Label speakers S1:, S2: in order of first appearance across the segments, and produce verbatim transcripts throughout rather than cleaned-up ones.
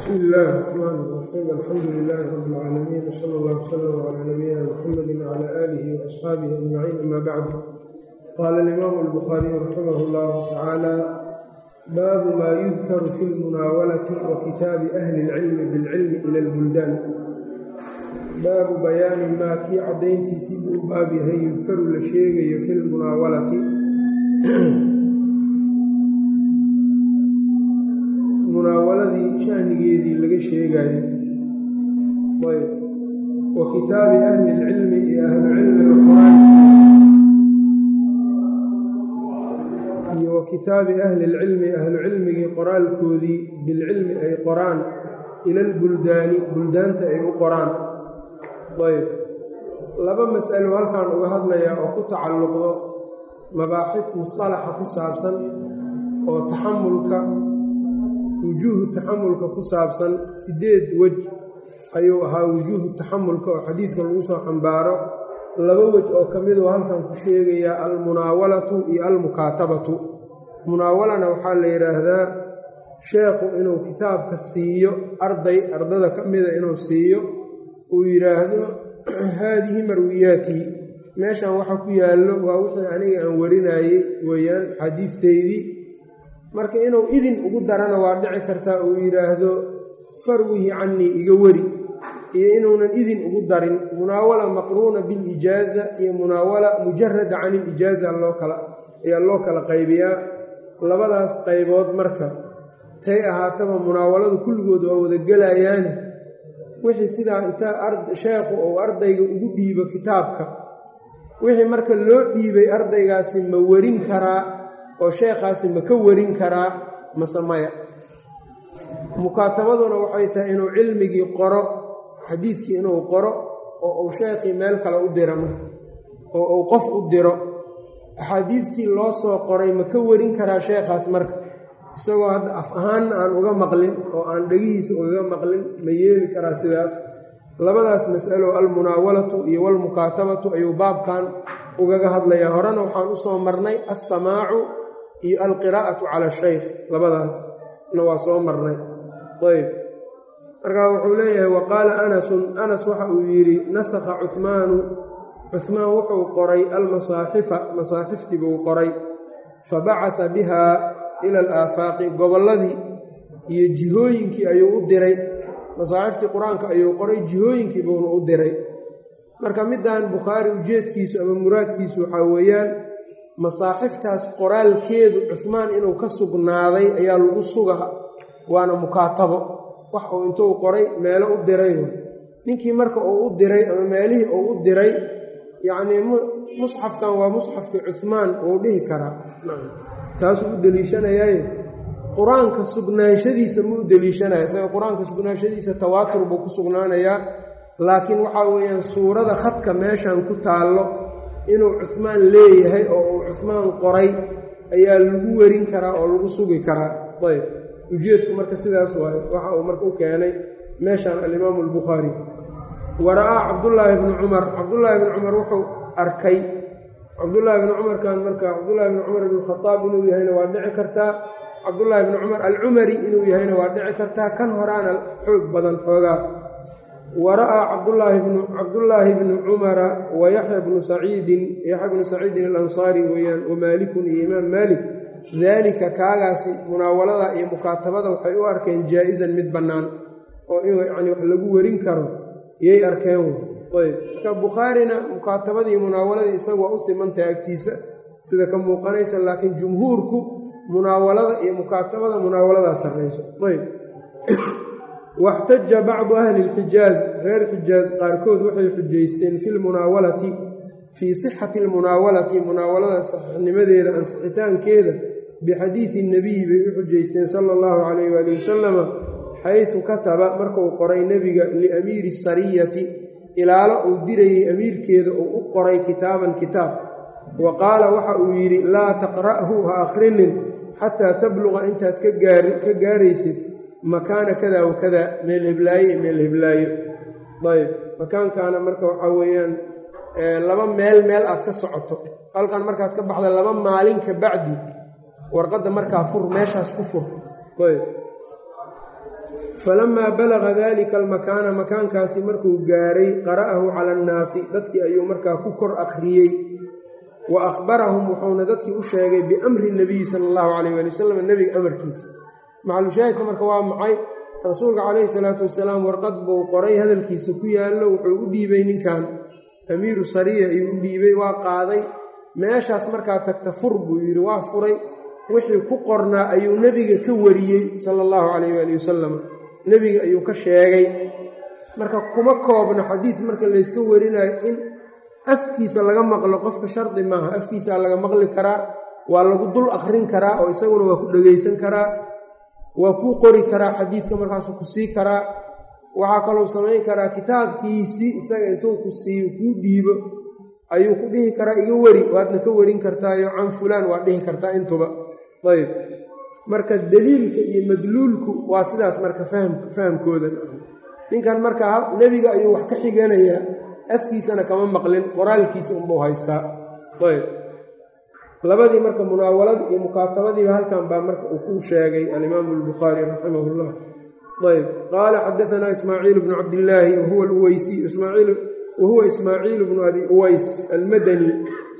S1: بسم الله الرحمن الرحيم الحمد لله رب العالمين وصلى الله وسلم على نبينا محمد وعلى آله وأصحابه أجمعين أما بعد. قال الإمام البخاري رحمه الله تعالى: باب ما يذكر في المناولة وكتاب أهل العلم بالعلم إلى البلدان. baabu bayaani maa kii caddayntiisii buu baab yahay yudkaru la sheegayo fi lmunaawalati munaawaladii shanigeedii laga sheegayo ayb wa kitaabi ahli lcilmi iyo ahlucilmiga qor-aan iyo wa kitaabi ahli lcilmi ahlucilmigii qoraalkoodii bilcilmi ay qoraan ila lbuldaani buldaanta ay u qoraan. ayb laba mas'alo halkan uga hadlayaa oo ku tacalluqdo mabaaxif musطalaxa ku saabsan oo taxamulka wujuuhu taxamulka ku saabsan sideed wej ayuu ahaa wujuuhu taxamulka oo xadiidka lagu soo xambaaro. laba wej oo ka miduu halkan ku sheegayaa almunaawalatu iyo almukaatabatu. munaawalana waxaa la yidhaahdaa sheekhu inuu kitaabka siiyo arday ardada ka mida inuu siiyo uu yidhaahdo haadihi marwiyaatii, meeshan waxa ku yaallo waa wixii aniga aan warinaayey weeyaan xadiidteydii. marka inuu idin ugu darana waa dhici kartaa uu yidhaahdo farwihi cannii iga weri, iyo inuunan idin ugu darin. munaawala maqruuna bilijaaza iyo munaawala mujarada can ilijaaza loo kala ayaa loo kala qaybiyaa. labadaas qaybood marka tay ahaataba munaawaladu kulligood waa wada gelayaane wixii sidaa intaa sheekhu uu ardayga ugu dhiibo kitaabka, wixii marka loo dhiibay ardaygaasi ma warin karaa oo sheekhaasi ma ka warin karaa mase maya. mukaatabaduna waxay tahay inuu cilmigii qoro, xadiidkii inuu qoro oo uu sheekhii meel kale u diro marka oo uu qof u diro. axaadiidtii loo soo qoray ma ka warin karaa sheekhaas marka isagoo hadda af ahaanna aan uga maqlin oo aan dhegihiisa ugaga maqlin ma yeeli karaa sidaas. labadaas mas'alo almunaawalatu iyo walmukaatabatu ayuu baabkan ugaga hadlayaa. horena waxaan u soo marnay alsamaacu iyo alqiraa'atu cala shaykh, labadaasna waa soo marnay. ayb markaa wuxuu leeyahay wa qaala anasun, anas waxa uu yidhi nasakha cuhmaanu, cuhmaan wuxuu qoray almasaaxifa, masaaxiftii buu qoray, fabacata bihaa ila alaafaaqi, gobolladii iyo jihooyinkii ayuu u diray. masaaxiftii qur-aanka ayuu qoray, jihooyinkii buuna u diray. marka middan bukhaari ujeedkiisu ama muraadkiisu waxaa weeyaan masaaxiftaas qoraalkeedu cuhmaan inuu ka sugnaaday ayaa lagu sugaa, waana mukaatabo wax uu intuu qoray meelo u diray. ninkii marka uu u diray ama meelihii uu u diray yacnii musxafkan waa musxafkii cuhmaan wuu dhihi karaa, taasuu u deliishanayaaye qur-aanka sugnaanshadiisa ma u deliishanaya. isaga qur-aanka sugnaanshadiisa tawaatur buu ku sugnaanayaa, laakiin waxaa weeyaan suurada khadka meeshan ku taallo inuu cuhmaan leeyahay oo uu cuhmaan qoray ayaa lagu werin karaa oo lagu sugi karaa. ayb ujeedku marka sidaas waaye waxa uu marka u keenay meeshan alimaamu albukhaari. wara'aa cabdullaahi bnu cumar, cabdullaahi bnu cumar wuxuu arkay, cabdullaahi bni cumarkan marka cabdullaahi bni cumar ibn khadaab inuu yahayna waa dhici kartaa, cabdullaahi bni cumar alcumari inuu yahayna waa dhici kartaa, kan horaana xoog badan xoogaa. wara'aa cabdullaahi bnu cabdullaahi bni cumara wa yaxya bnu saciidin, yaxya bnu saciidin alansaari weeyaan, wa maalikun iyo imaam maalik, daalika kaagaasi munaawalada iyo mukaatabada waxay u arkeen jaa-isan mid bannaan oo in yacni wax lagu warin karo yay arkeen. ayb marka bukhaarina mukaatabadii munaawaladii isaga waa u simantahay agtiisa sida ka muuqanaysa, laakiin jumhuurku munaawalada iyo mukaatabada munaawaladaa sarrayso. ayb waxtaja bacdu ahli lxijaaz, reer xijaaz qaarkood waxay xujaysteen fi lmunaawalati fii sixati almunaawalati, munaawalada saxiixnimadeeda ansixitaankeeda bixadiidi nebiyi bay u xujaysteen sala allahu calayh waali wasalama, xaysu kataba markuu qoray nebiga liamiiri sariyati, ilaalo uu dirayey amiirkeeda uu u qoray kitaaban kitaab. wa qaala waxa uu yidhi laa taqra'hu ha akhrinin xataa tabluqa intaad ka gaaraysid makaana kada wa kada, meel heblaaye meel heblaayo. ayb makaankaana marka waxaa weeyaan laba meel meel aad ka socoto, halkan markaad ka baxda laba maalin ka bacdi warqadda markaa fur, meeshaas ku fur. ayb falamaa balaga dalika almakaana makaankaasi markuu gaaray qara'ahu cala annaasi dadkii ayuu markaa ku kor akhriyey wa akhbarahum wuxuuna dadkii u sheegay biamri nabiyi sala allahu calayh waali wasalam nebiga amarkiisa. maxalushaahidka marka waa maxay? rasuulka calayhi salaatu wasalaam warqad buu qoray hadalkiisa ku yaallo, wuxuu u dhiibay ninkan amiiru sariya ayuu u dhiibay, waa qaaday. meeshaas markaa tagta fur buu yidhi, waa furay. wixii ku qornaa ayuu nebiga ka wariyey sala allahu calayh waali wasalam, nebiga ayuu ka sheegay. marka kuma koobno xadiid marka layska warinayo in afkiisa laga maqlo, qofka shardi maaha, afkiisaa laga maqli karaa, waa lagu dul akhrin karaa oo isaguna waa ku dhegaysan karaa, waa kuu qori karaa xadiidka markaasuu ku sii karaa. waxaa kalou samayn karaa kitaabkiisii isaga intuu ku siiyo kuu dhiibo ayuu ku dhihi karaa iga weri, waadna ka warin kartaayo can fulaan waa dhihi kartaa intuba. ayb marka daliilka iyo madluulku waa sidaas marka fahamkooda. ninkan marka nebiga ayuu wax ka xiganayaa, afkiisana kama maqlin, qoraalkiisa unbuu haystaa. ayb labadii marka munaawaladii iyo mukaatabadiiba halkan baa marka uu ku sheegay alimaamu albukhaari raximah llah. ayb qaala xadaanaa ismaaciil bnu cabdillaahi wahuwa uweysi wahuwa ismaaciil bnu abi uways almadani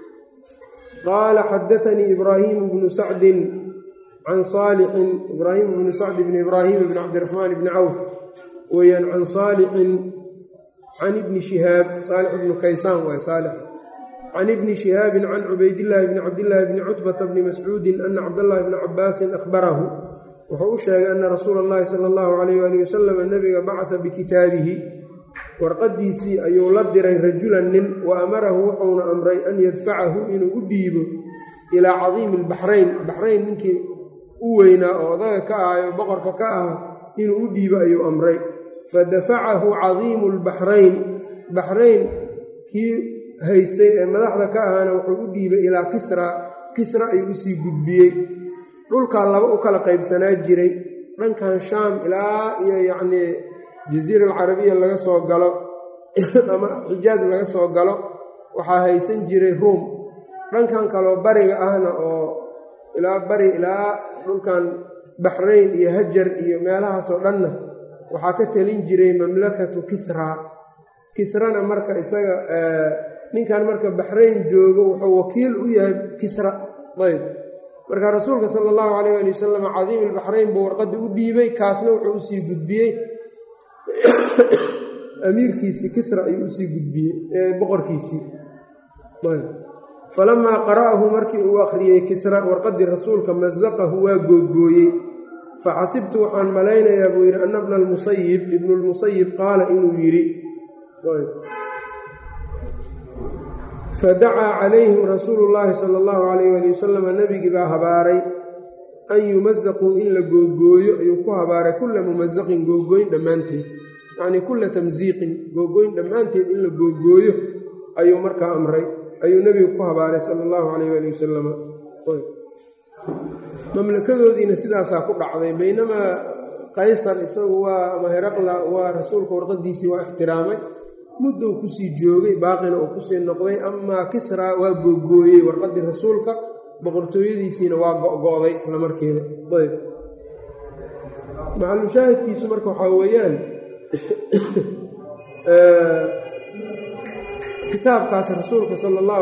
S1: qaala xadaanii ibraahimu bnu sacdin can saalixin ibraahim bnu sacd bni ibraahim bni cabdiraxmaan bni cawf weyaan can saalixin can ibni shihaab saalix bnu kaysaan waay saalix can ibni shihaabin can cubaydillaahi bni cabdillaahi bni cutbata bni mascuudin ana cabdallaahi bni cabaasin akhbarahu wuxuu u sheegay ana rasuula allahi sala allahu calayh waali wasalam nebiga bacata bikitaabihi warqaddiisii ayuu la diray rajulan nin wa amarahu wuxuuna amray an yadfacahu inuu u dhiibo ilaa cadiimi albaxrayn baxrayn ninkii u weynaa oo odaga ka ahayo boqorka ka aha inuu u dhiibo ayuu amray. fadafacahu cadiimu lbaxrayn baxrayn kii haystay ee madaxda ka ahaana wuxuu u dhiibay ilaa kisra kisra ayuu usii gudbiyey. dhulkaa laba u kala qaybsanaa jiray, dhankan shaam ilaa iyo yacnii jaziira alcarabiya laga soo galo ama xijaaz laga soo galo waxaa haysan jiray ruum. dhankan kaloo bariga ahna oo ilaa bari ilaa dhulkan baxrayn iyo hajar iyo meelahaasoo dhanna waxaa ka telin jiray mamlakatu kisra. kisrana marka isaga ninkan marka baxrayn joogo wuxuu wakiil u yahay kisra. ayb marka rasuulka sala allahu calayh ali wasalam cadiim albaxrayn buu warqadda u dhiibay, kaasna wuxuu usii gudbiyey amiirkiisii kisra ayuu usii gudbiyey boqorkiisii. falamaa qara'ahu markii uu akhriyey kisra warqaddii rasuulka masaqahu waa googooyey. faxasibtu waxaan malaynayaa buu yidhi ana bna almusayib ibnu lmusayib qaala inuu yidhi fadacaa calayhim rasuulu llaahi sala allahu calayh ali wasalam nebigii baa habaaray an yumasaquu in la googooyo ayuu ku habaaray kulla mumasaqin googooyn dhammaanteed, yacnii kulla tamsiiqin googooyn dhammaanteed in la googooyo ayuu markaa amray, ayuu nebigu ku habaaray sala allahu calayh ali wasalam. mamlakadoodiina sidaasaa ku dhacday. baynamaa qaysar isagu waa ama heraqla waa rasuulka warqadiisii waa ixtiraamay, muddou kusii joogay, baaqina uu kusii noqday. amaa kisra waa googooyey warqaddii rasuulka, boqortooyadiisiina waa go-go'day isla markeeda. ayb maxalushaahidkiisu marka waxaa weeyaan kitaabkaas rasuulka sala allahu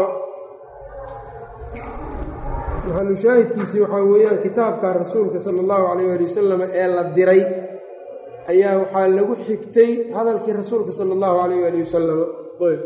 S1: maxalushaahidkiisii waxaa weeyaan kitaabka rasuulka sala allahu calayh ali wasalam ee la diray ayaa waxaa lagu xigtay hadalkii rasuulka sala allahu calayh ali wasalam. ayb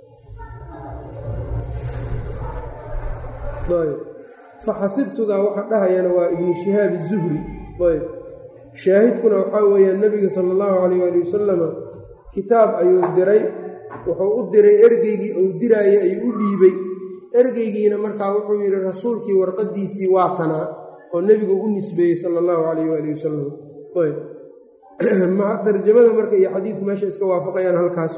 S1: ayb faxasibtudaa waxa dhahayana waa ibnu shihaab izuhri. ayb shaahidkuna waxaa weeyaan nebiga sala allahu calayh ali wasalama kitaab ayuu diray, wuxuu u diray ergeygii uu diraayay ayuu u dhiibay. ergeygiina markaa wuxuu yidhi rasuulkii warqaddiisii waa tanaa oo nebigu u nisbeeyey sala allahu calayh waali wasalam. ayb tarjamada marka iyo xadiidku meesha iska waafaqayaan halkaas.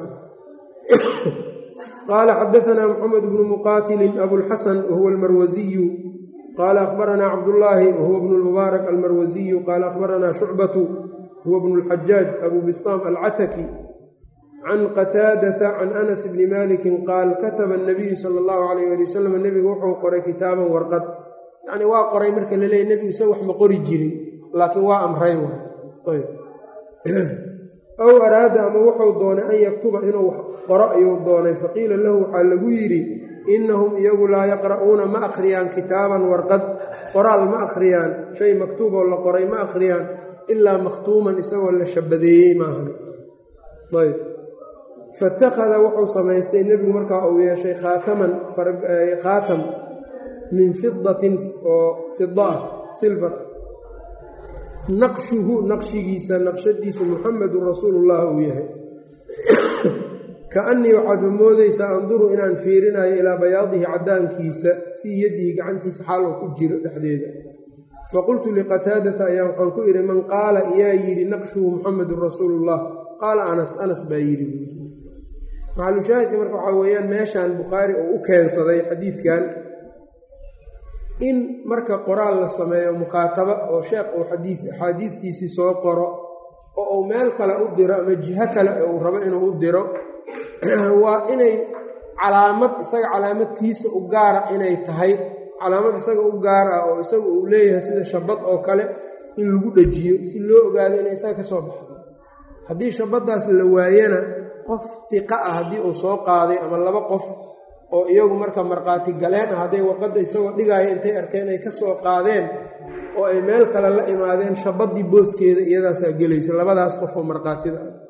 S1: qaala xadaanaa muxamed bnu muqaatilin abulxasan wahuwa almarwasiyu qaala akhbaranaa cabdullaahi wahuwa bnu lmubaarak almarwasiyu qaala akhbaranaa shucbatu huwa bnu lxajaaj abu bistaam alcataki can qataadata can anas bni maalikin qaal kataba anabiyu sala allahu calayh ali wasalam nebigu wuxuu qoray kitaaban warqad. yacni waa qoray marka la leeyay nebigu isaga wax ma qori jirin laakiin waa amray waay. aw araada ama wuxuu doonay an yaktuba inuu qoro ayuu doonay faqiila lahu waxaa lagu yidhi innahum iyagu laa yaqra'uuna ma akhriyaan kitaaban warqad qoraal ma akhriyaan shay maktuuboo la qoray ma akhriyaan ilaa makhtuuman isagoo la shabadeeyey maahan ayb faittakhada wuxuu samaystay nebigu markaa uu yeeshay khaataman khaatam min fidatin oo fida ah silfar naqshuhu naqshigiisa naqshadiisu muxamedun rasuulullah uu yahay kaannii waxaadma moodaysaa anduru inaan fiirinayo ilaa bayaadihi caddaankiisa fii yadihi gacantiisa xaal oo ku jiro dhexdeeda faqultu liqataadata ayaa waxaan ku idhi man qaala yaa yidhi naqshuhu muxamedun rasuulullah qaala anas anas baa yidhi maxalushaahidka marka waxaa weeyaan meeshaan bukhaari uu u keensaday xadiidkan in marka qoraal la sameeyo mukaataba oo sheekh uu axaadiidkiisii soo qoro oo uu meel kale u diro ama jiho kale uu rabo inuu u diro waa inay calaamad isaga calaamadtiisa u gaara inay tahay calaamad isaga u gaar ah oo isaga uu leeyahay sida shabad oo kale in lagu dhejiyo si loo ogaado inay isaga ka soo baxdo haddii shabaddaas la waayana qof tiqa ah haddii uu soo qaaday ama laba qof oo iyagu marka markhaati galeen ah hadday warqadda isagoo dhigaaya intay arkeen ay ka soo qaadeen oo ay meel kale la imaadeen shabaddii booskeeda iyadaasaa gelaysa labadaas qof oo markhaatida ah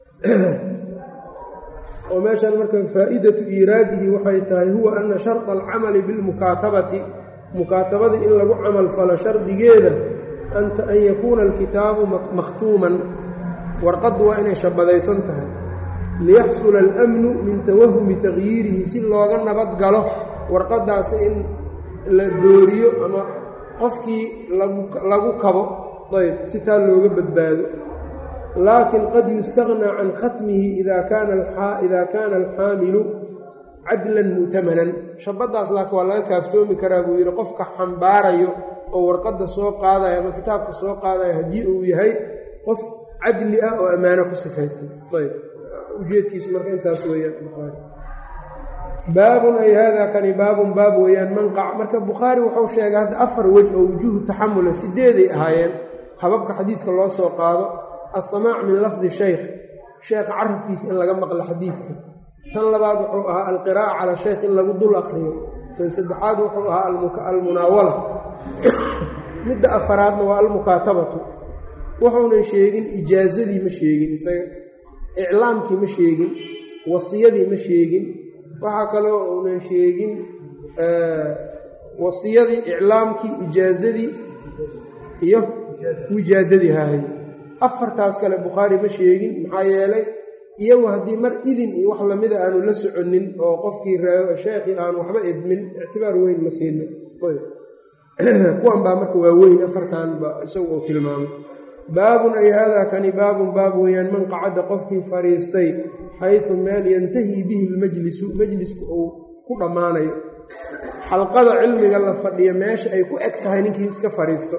S1: oo meeshaan marka faa'idatu iiraadihi waxay tahay huwa anna sharda alcamali bilmukaatabati mukaatabada in lagu camal falo shardigeeda an yakuuna alkitaabu makhtuuman warqaddu waa inay shabadaysan tahay liyaxsula alamnu min tawahumi tagyiirihi si looga nabad galo warqaddaasi in la dooriyo ama qofkii lagu kabo ayb si taa looga badbaado laakin qad yustaqnaa can khatmihi ida kaana alxaamilu cadlan mu'tamanan shabaddaas laakiin waa laga kaaftoomi karaa buu yidhi qofka xambaarayo oo warqadda soo qaadayo ama kitaabka soo qaadayo haddii uu yahay qof cadli ah oo ammaano ku sifaysan ayb ujeedkiisu marka intaas weeyaan bukhaari baabun ay haadaa kani baabun baab weeyaan manqac marka bukhaari wuxuu sheegay hadda afar wej oo wujuuhu taxamula sideeday ahaayeen hababka xadiidka loo soo qaado alsamaac min lafdi shaykh sheekha carabkiisa in laga maqlo xadiidka tan labaad wuxuu ahaa alqiraa'a cala shaykh in lagu dul akhriyo tan saddexaad wuxuu ahaa almunaawala midda afaraadna waa almukaatabatu wuxuunan sheegin ijaazadii ma sheegin isaga iclaamkii ma sheegin wasiyadii ma sheegin waxaa kaloo uunan sheegin wasiyadii iclaamkii ijaazadii iyo wijaadadii haahay afartaas kale bukhaari ma sheegin maxaa yeelay iyagu haddii mar idin iyo wax lamida aanu la soconin oo qofkii sheekhii aanu waxba idmin ictibaar weyn ma siina kuwan baa marka waa weyn afartan ba isagu uu tilmaamay baabun ay haadaa kani baabun baab weeyaan man qacadda qofkii fadhiistay xaysu meel yantahii bihi lmajlisu majlisku uu ku dhammaanayo xalqada cilmiga la fadhiyo meesha ay ku eg tahay ninkii iska fadhiisto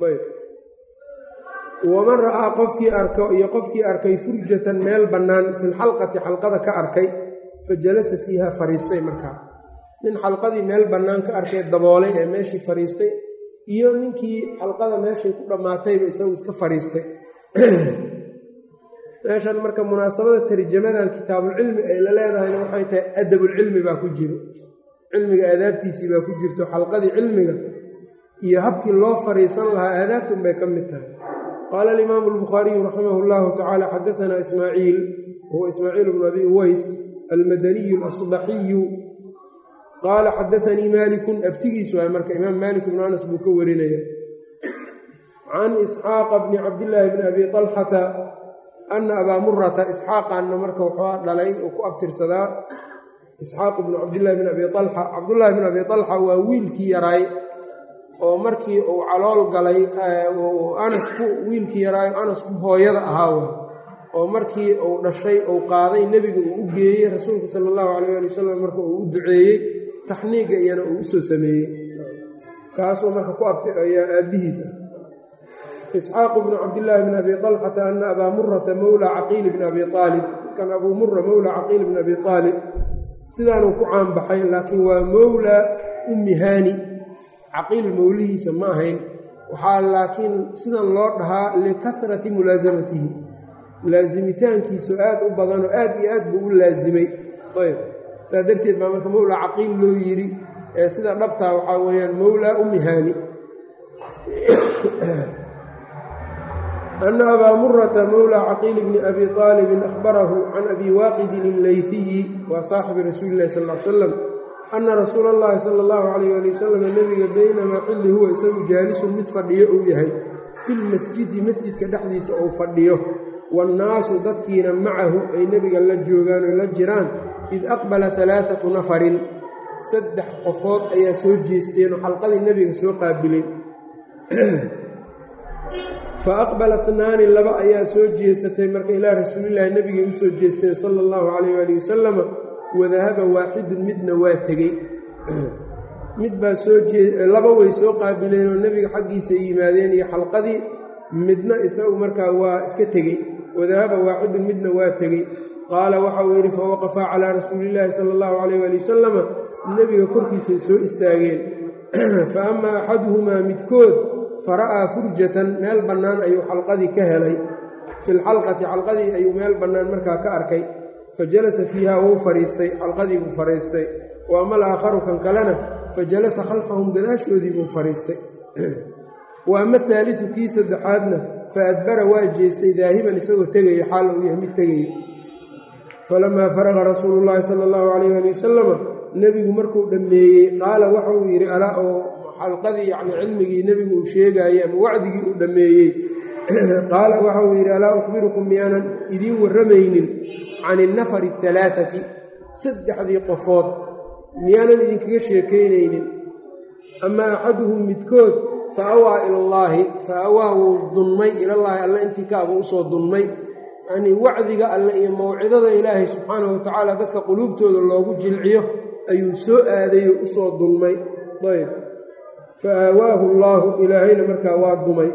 S1: waman ra'aa qofkii arko iyo qofkii arkay furjatan meel bannaan filxalqati xalqada ka arkay fa jalasa fiiha fadhiistay markaa nin xalqadii meel bannaan ka arkay daboolay ee meeshii fadhiistay iyo ninkii xalqada meeshay ku dhammaatayba isagu iska fadhiistay meeshan marka munaasabada tarjamadan kitaabulcilmi ay la leedahayna waxay tahay adabulcilmi baa ku jiro cilmiga aadaabtiisii baa ku jirto xalqadii cilmiga iyo habkii loo fadhiisan lahaa aadaabtun bay ka mid tahay qaala alimaamu albukhaariyu raximah llahu tacaala xadaanaa ismaaciil wahuwa ismaaciil bnu abi uways almadaniyu alasbaxiyu qaala xadaanii maalikun abtigiisu waay marka imaam maalik ibnu anas buu ka warinaya can isxaaqa bni cabdillaahi bni abi alxata ana abaa murata isxaaqanna marka wuxuu dhalay oo ku abtirsadaa isxaaq bnu cabdillaahi bni abi alxa cabdullaahi bni abi alxa waa wiilkii yaraay oo markii uu calool galay anasku wiilkii yaraayo anasku hooyada ahaa way oo markii uu dhashay uu qaaday nebiga uu u geeyey rasuulka sala allahu calayh ali wasalam marka uu u duceeyey taxniiga iyana uu usoo sameeyey kaasuu marka ku abtay ayaa aabbihiisa isxaaqu bnu cabdillaahi bni abi alxata ana abaa murata mowla caqiil bni abi aalib kan abuu mura mowla caqiil bni abi aalib sidaanuu ku caanbaxay laakiin waa mowla ummi haani caqiil mowlihiisa ma ahayn waxaa laakiin sidan loo dhahaa likahrati mulaasamatihi laasimitaankiisu aad u badanoo aad iyo aad buu u laasimay. ayb saa darteed baa marka mowlaa caqiil loo yidhi ee sida dhabtaa waxaa weeyaan mowlaa ummi haani. ana abaa murata mowlaa caqiil bni abi aalibin ahbarahu can abi waaqidin illayfiyi waa saaxibi rasuuli illahi sal l slam ana rasuula allahi sala allahu calayh ali wasalam nebiga baynamaa xilli huwa isagu jaalisun mid fadhiyo uu yahay filmasjidi masjidka dhexdiisa uu fadhiyo waannaasu dadkiina macahu ay nebiga la joogaan oo la jiraan id aqbala alaaatu nafarin saddex qofood ayaa soo jeesteen oo xalqadii nebiga soo qaabileen. fa aqbala tnaani laba ayaa soo jeesatay marka ilaa rasuulillaahi nebigay u soo jeesteen sala allahu calayh waali wasalama wadahaba waaxidun midna waa tegey mid baa soo laba way soo qaabileen oo nebiga xaggiisa yimaadeen iyo xalqadii, midna isagu markaa waa iska tegey. wadahaba waaxidun midna waa tegey. qaala waxa uu yidhi fawaqafaa calaa rasuulillaahi sala allahu calayh waali wasalama nebiga korkiisay soo istaageen. fa amaa axaduhumaa midkood fara'aa furjatan meel bannaan ayuu xalqadii ka helay, filxalqati xalqadii ayuu meel bannaan markaa ka arkay. fa jalasa fiiha wuu fadhiistay, xalqadii buu fadhiistay. wa ama alaakharu kan kalena fa jalasa khalfahum gadaashoodii buu fadhiistay. wa ama ahaalidu kii saddexaadna fa adbara waa jeestay daahiban isagoo tegaya xaal uu yahay mid tegaya. falamaa faraqa rasuulu llaahi sala allahu calayh ali wasalama nebigu markuu dhammeeyey qaala waxa uu yidhi alaa oo xalqadii yacni cilmigii nebigu uu sheegaayey ama wacdigii uu dhammeeyey qaala waxa uu yidhi alaa ukhbirukum miyaanan idiin warramaynin can innafari alaaati saddexdii qofood miyaanan idinkaga sheekaynaynin. amaa axaduhum midkood fa awaa ilallaahi fa awaa wuu dunmay ilallaahi alle intii kaabuu usoo dunmay, yacnii wacdiga alle iyo mawcidada ilaahay subxaanahu watacaala dadka quluubtooda loogu jilciyo ayuu soo aadayoo usoo dunmay. ayb fa aawaahu allaahu ilaahayna markaa waa dumay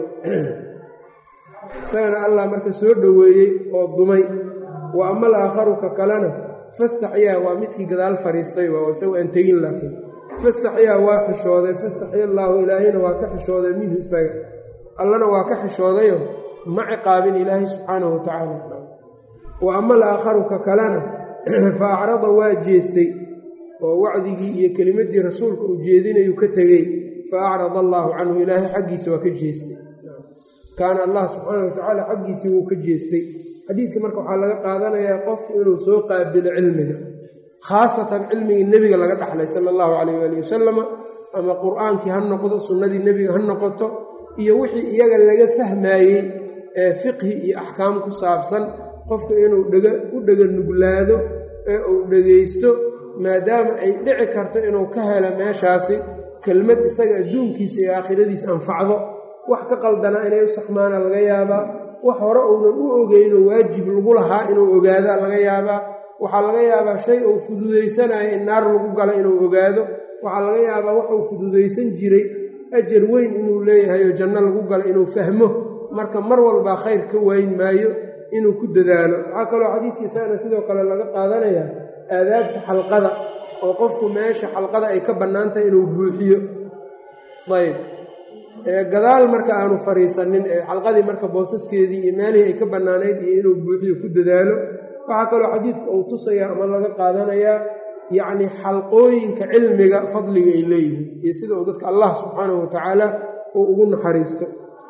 S1: isagana allah marka soo dhoweeyey oo dumay. wa ama alaakharu ka kalena fastaxyaa waa midkii gadaal fadhiistay waa isagu aan tegin, laakiin fastaxyaa waa xishooday. fastaxya allaahu ilaahayna waa ka xishooday minhu isaga, allana waa ka xishoodayo ma ciqaabin ilaahay subxaanahu watacaala. wa ama alaakharu ka kalena fa acrada waa jeestay oo wacdigii iyo kelimaddii rasuulka uu jeedinayuu ka tegey. fa acrada allaahu canhu ilaahay xaggiisa waa ka jeestay, kaana allah subxaanahu watacaala xaggiisii wuu ka jeestay. xadiidka marka waxaa laga qaadanayaa qofku inuu soo qaabilo cilmiga, khaasatan cilmigii nebiga laga dhaxlay sala allahu calayh waali wasalama, ama qur-aankii ha noqdo, sunnadii nebiga ha noqoto, iyo wixii iyaga laga fahmaayey ee fiqhi iyo axkaam ku saabsan, qofka inuu dhega u dhega nuglaado ee uu dhegaysto, maadaama ay dhici karto inuu ka helo meeshaasi kelmad isaga adduunkiisa iyo aakhiradiisa anfacdo. wax ka qaldanaa inay u saxmaana laga yaabaa, wax hore uunan u ogeynoo waajib lagu lahaa inuu ogaadaa laga yaabaa. waxaa laga yaabaa shay uu fududaysanayo in naar lagu galo inuu ogaado. waxaa laga yaabaa wax uu fududaysan jiray ajar weyn inuu leeyahay oo janno lagu galo inuu fahmo. marka mar walbaa khayr ka wayn maayo inuu ku dadaalo. waxaa kaloo xadiidkiisana sidoo kale laga qaadanayaa aadaabta xalqada, oo qofku meesha xalqada ay ka bannaan tahay inuu buuxiyo. ayb gadaal marka aanu fadhiisanin ee xalqadii marka boosaskeedii iyo meelihii ay ka bannaanayd iyo inuu buuxiyo ku dadaalo. waxaa kaloo xadiidka uu tusayaa ama laga qaadanayaa yacnii xalqooyinka cilmiga fadliga ay leeyihiin iyo sida uu dadka allah subxaanahu watacaala uu ugu naxariisto.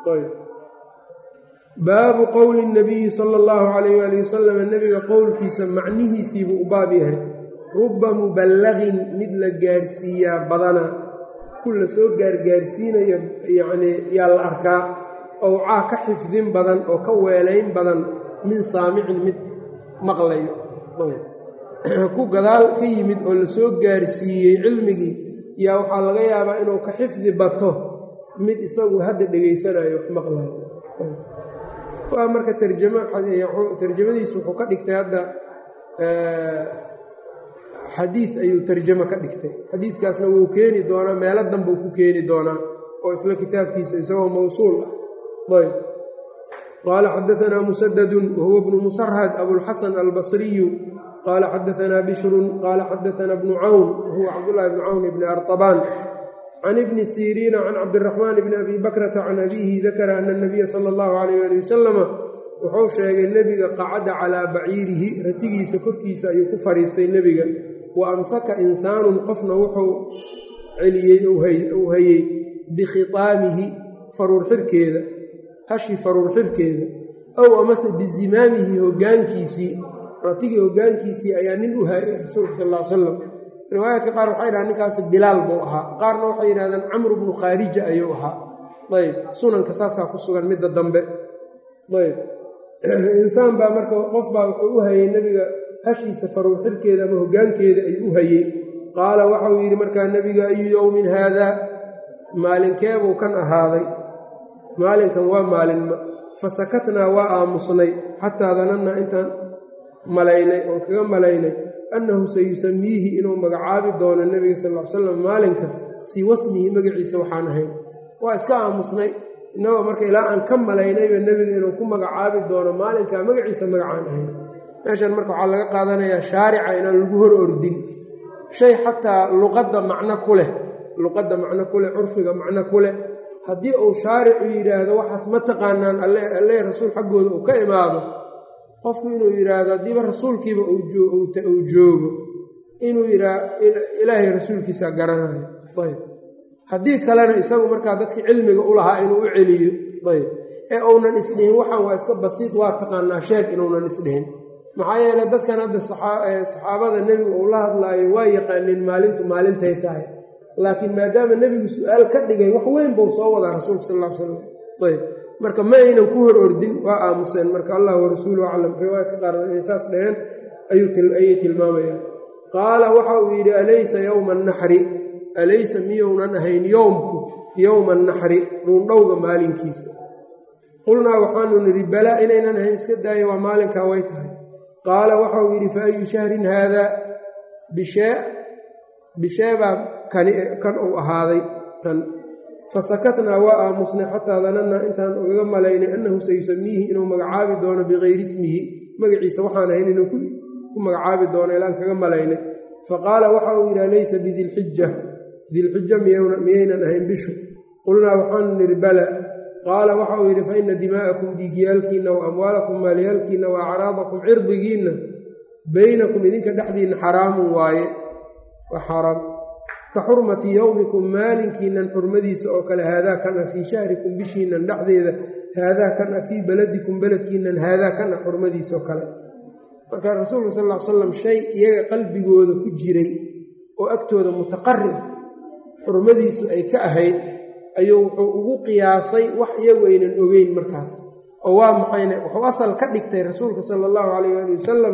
S1: baabu qowli nabiyi sala allahu calayh waali wasalam nebiga qowlkiisa macnihiisiibuu u baab yahay. ruba muballagin mid la gaarsiiyaa badanaa, ku la soo gaargaarsiinaya yacnii yaa la arkaa, owcaa ka xifdin badan oo ka weelayn badan min saamicin mid maqlayo. ku gadaal ka yimid oo la soo gaarsiiyey cilmigii yaa waxaa laga yaabaa inuu ka xifdi bato mid isagu hadda dhegaysanayo wax maqlayo. waa marka tarjamo tarjamadiisu wuxuu ka dhigtay hadda xadiid ayuu tarjamo ka dhigtay. xadiidkaasna wuu keeni doonaa, meelo danbuu ku keeni doonaa oo isla kitaabkiisa isagoo mawsuul ah. ayb qaala xadaanaa musadadun wahuwa bnu musarhad abulxasan albasriyu qaala xadaanaa bishrun qaala xadaanaa bnu cawn wahuwa cabdullaahi bnu cawn ibni artabaan can ibni siriina can cabdiraxmaan bni abi bakrata can abiihi dakara ana anabiya sala allahu calayh ali wasalama wuxuu sheegay nebiga qacada calaa baciirihi ratigiisa korkiisa ayuu ku fadhiistay nebiga wa amsaka insaanun qofna wuxuu celiyey uu hayey bikhitaamihi faruur xirkeeda hashi faruur xirkeeda ow amase bizimaamihi hoggaankiisii ratigii hoggaankiisii ayaa nin u haayay rasuulka sal ll ly slam riwaayaadka qaar waxay dhahaan ninkaasi bilaal buu ahaa qaarna waxay yidhahdeen camru bnu khaarija ayuu ahaa ayb sunanka saasaa ku sugan midda dambe ayb insaan baa marka qof baa wuxuu u hayey nebiga hashiisa faruur xirkeeda ama hoggaankeeda ayuu u hayey qaala waxauu yidhi markaa nebiga ayu yowmin haadaa maalinkeebuu kan ahaaday maalinkan waa maalinma fasakatnaa waa aamusnay xataa danannaa intaan malaynay oon kaga malaynay annahu sayusamiihi inuu magacaabi doono nebiga sal ll ly slam maalinka siwasmihi magaciisa waxaan ahayn waa iska aamusnay innagoo marka ilaa aan ka malaynayba nebiga inuu ku magacaabi doono maalinkaa magaciisa magacaan ahayn meeshan marka waxaa laga qaadanayaa shaarica inaan lagu hor ordin shay xataa luqadda macno ku leh luqadda macno ku leh curfiga macno ku leh haddii uu shaaricu yidhaahdo waxaas ma taqaanaan alle rasuul xaggooda uu ka imaado qofku inuu yidhaahdo haddiiba rasuulkiiba uu joogo inuu yidhaa ilaahay rasuulkiisaa garanayo ayb haddii kalena isagu markaa dadkii cilmiga u lahaa inuu u celiyo ayb ee uunan isdhihin waxaan waa iska basiid waa taqaanaa sheeg inuunan isdhihin maxaa yeele dadkan hadda saxaabada nebigu uu la hadlaayo waa yaqaaneen maalintu maalintay tahay laakiin maadaama nebigu su-aal ka dhigay wax weyn buu soo wadaa rasuulka sal ll ly slam ayb marka ma aynan ku hor ordin waa aamuseen marka allah warasuulu aclam riwaayadka qaarna inay saas dhaheen ayay tilmaamayaan qaala waxa uu yidhi alaysa yowma annaxri alaysa miyounan ahayn yowmku yowma annaxri dhuundhowga maalinkiisa qulnaa waxaanu nidhi balaa inaynan ahayn iska daaya waa maalinkaa way tahay qaala waxa uu yidhi fa ayu shahrin haadaa bishee bisheebaa kan uu ahaaday tan fasakatnaa waa aamusnay xataa danannaa intaan ugaga malaynay annahu sayusamiihi inuu magacaabi doono bikayri ismihi magaciisa waxaan ahayn inuu ku magacaabi doono ilaan kaga malaynay faqaala waxa uu yidhi alaysa bidilxija dilxija miyaynan ahayn bishu qulnaa waxaanu nidhi bala qaala waxa uu yidhi fa ina dimaa'akum dhiigyaalkiinna wa amwaalakum maalyaalkiinna wa acraadakum cirdigiinna baynakum idinka dhexdiinna xaraamun waaye waa xaaraam ka xurmati yowmikum maalinkiinan xurmadiisa oo kale haadaa kan a fii shahrikum bishiinan dhexdeeda haadaa kan a fii beladikum beledkiinan haadaa kan a xurmadiisa oo kale marka rasuulka sal ll ly slam shay iyaga qalbigooda ku jiray oo agtooda mutaqarrir xurmadiisu ay ka ahayd ayuu wuxuu ugu qiyaasay wax iyagu aynan ogeyn markaas oo waa maxayne wuxuu asal ka dhigtay rasuulka sala allahu calayh waali wasalam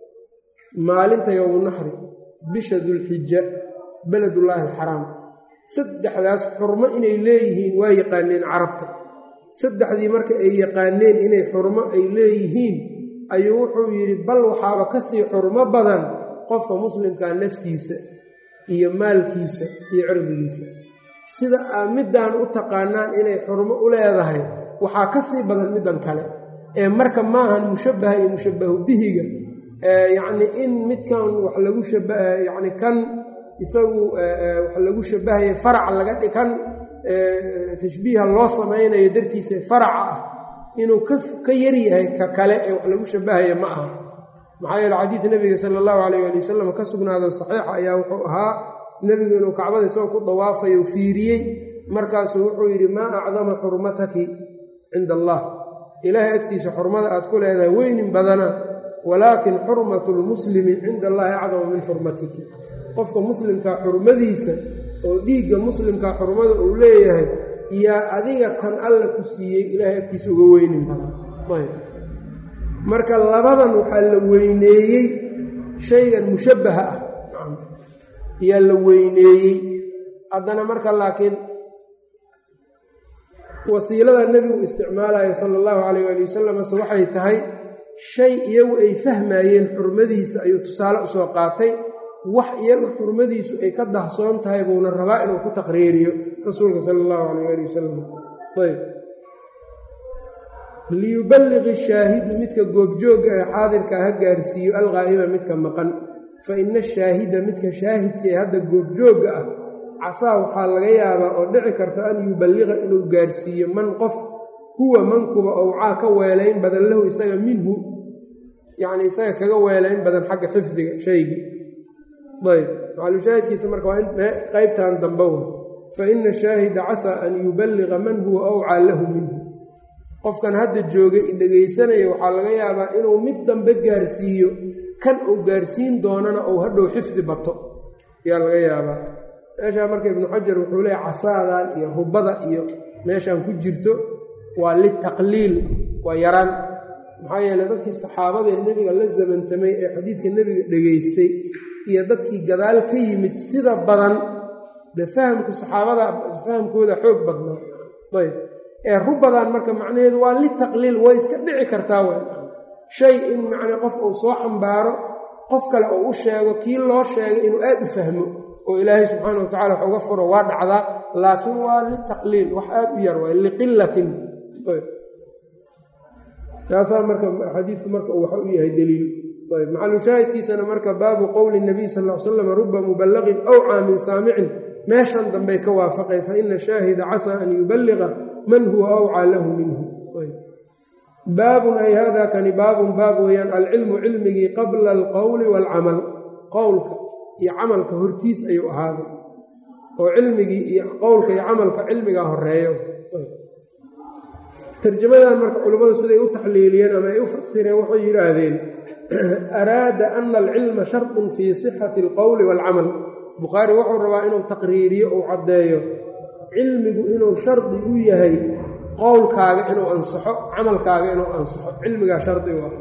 S1: maalinta yowmunaxri bisha dulxija beledullaahi alxaraam saddexdaas xurmo inay leeyihiin waa yaqaaneen carabta saddexdii marka ay yaqaaneen inay xurmo ay leeyihiin ayuu wuxuu yidhi bal waxaaba ka sii xurmo badan qofka muslimkaa naftiisa iyo maalkiisa iyo cirdigiisa sida aa middaan u taqaanaan inay xurmo u leedahay waxaa ka sii badan middan kale ee marka maahan mushabbaha iyo mushabbahu bihiga yacnii in midkan wax lagu shabaha yacni kan isagu wax lagu shabahaya faraca laga dhig kan tashbiiha loo samaynayo dartiisa faraca ah inuu ka yar yahay ka kale ee wax lagu shabahaya ma aha maxaa yeele xadiid nebiga sala allahu calayh ali wasalam ka sugnaado saxiixa ayaa wuxuu ahaa nebigu inuu kacbada isagoo ku dawaafayo fiiriyey markaasuu wuxuu yidhi maa acdama xurmataki cinda allah ilaahay agtiisa xurmada aad ku leedahay weynin badana walaakin xurmatu lmuslimi cinda allaahi acdama min xurmatiki qofka muslimkaa xurmadiisa oo dhiigga muslimkaa xurmada uu leeyahay yaa adiga tan alla ku siiyey ilaahay agtiisa uga weynin badan ayb marka labadan waxaa la weyneeyey shaygan mushabbaha ah yaa la weyneeyey haddana marka laakiin wasiilada nebigu isticmaalayo sala allahu calayh waali wasalam ase waxay tahay shay iyagu ay fahmayeen xurmadiisa ayuu tusaale usoo qaatay wax iyaga xurmadiisu ay ka dahsoon tahay buuna rabaa inuu ku taqriiriyo rasuulka sala allahu calayh waali wasalam ayb liyuballiqi shaahidu midka goobjoogga ee xaadirka ha gaarsiiyo alghaa'iba midka maqan fa ina ashaahida midka shaahidka ee hadda goobjoogga ah casaa waxaa laga yaabaa oo dhici karta an yuballiqa inuu gaarsiiyo man qof huwa mankuba owcaa ka weelayn badan lahu isaga minhu yacni isaga kaga weelayn badan xagga xifdiga shaygii ayb macalushaahidkiisa marka waa in qaybtan dambe wa fa ina shaahida casaa an yuballiqa man huwa awcaa lahu minhu qofkan hadda joogay dhegaysanaya waxaa laga yaabaa inuu mid dambe gaarsiiyo kan uu gaarsiin doonana ou hadhow xifdi bato ayaa laga yaabaa meeshaa marka ibnu xajar wuxuu leeyahy casaadan iyo rubada iyo meeshaan ku jirto waa litaqliil waa yaraan maxaa yeeley dadkii saxaabadee nebiga la zamantamay ee xadiidka nebiga dhegaystay iyo dadkii gadaal ka yimid sida badan dee fahamku saxaabada fahamkooda xoog badnaa ayb ee rubadan marka macnaheedu waa litaqliil way iska dhici kartaa w shay in macnaa qof uu soo xambaaro qof kale uu u sheego kii loo sheegay inuu aad u fahmo oo ilaahay subxaana wa tacala wax uga furo waa dhacdaa laakiin waa litaqliil wax aad u yar waay liqilatin taasaa marka xadiidku marka uu waxa u yahay daliil ayb macalushaahidkiisana marka baabu qowli nabiy sal l slam ruba muballaqin awcaa min saamicin meeshan dambey ka waafaqeen fa ina shaahida casaa an yuballiqa man huwa awcaa lahu minhu baabun ay hada kani baabun baab weeyaan alcilmu cilmigii qabla alqowli waalcamal qowlka iyo camalka hortiis ayuu ahaaday oo cilmigii iyo qowlka iyo camalka cilmigaa horeeyo tarjamadan marka culimmadu siday u taxliiliyeen ama ay u fasireen waxay yidhaahdeen araada ana alcilma shartun fii sixati alqowli waalcamal bukhaari wuxuu rabaa inuu taqriiriyo uu caddeeyo cilmigu inuu shardi u yahay qowlkaaga inuu ansaxo camalkaaga inuu ansaxo cilmigaa shardi u ah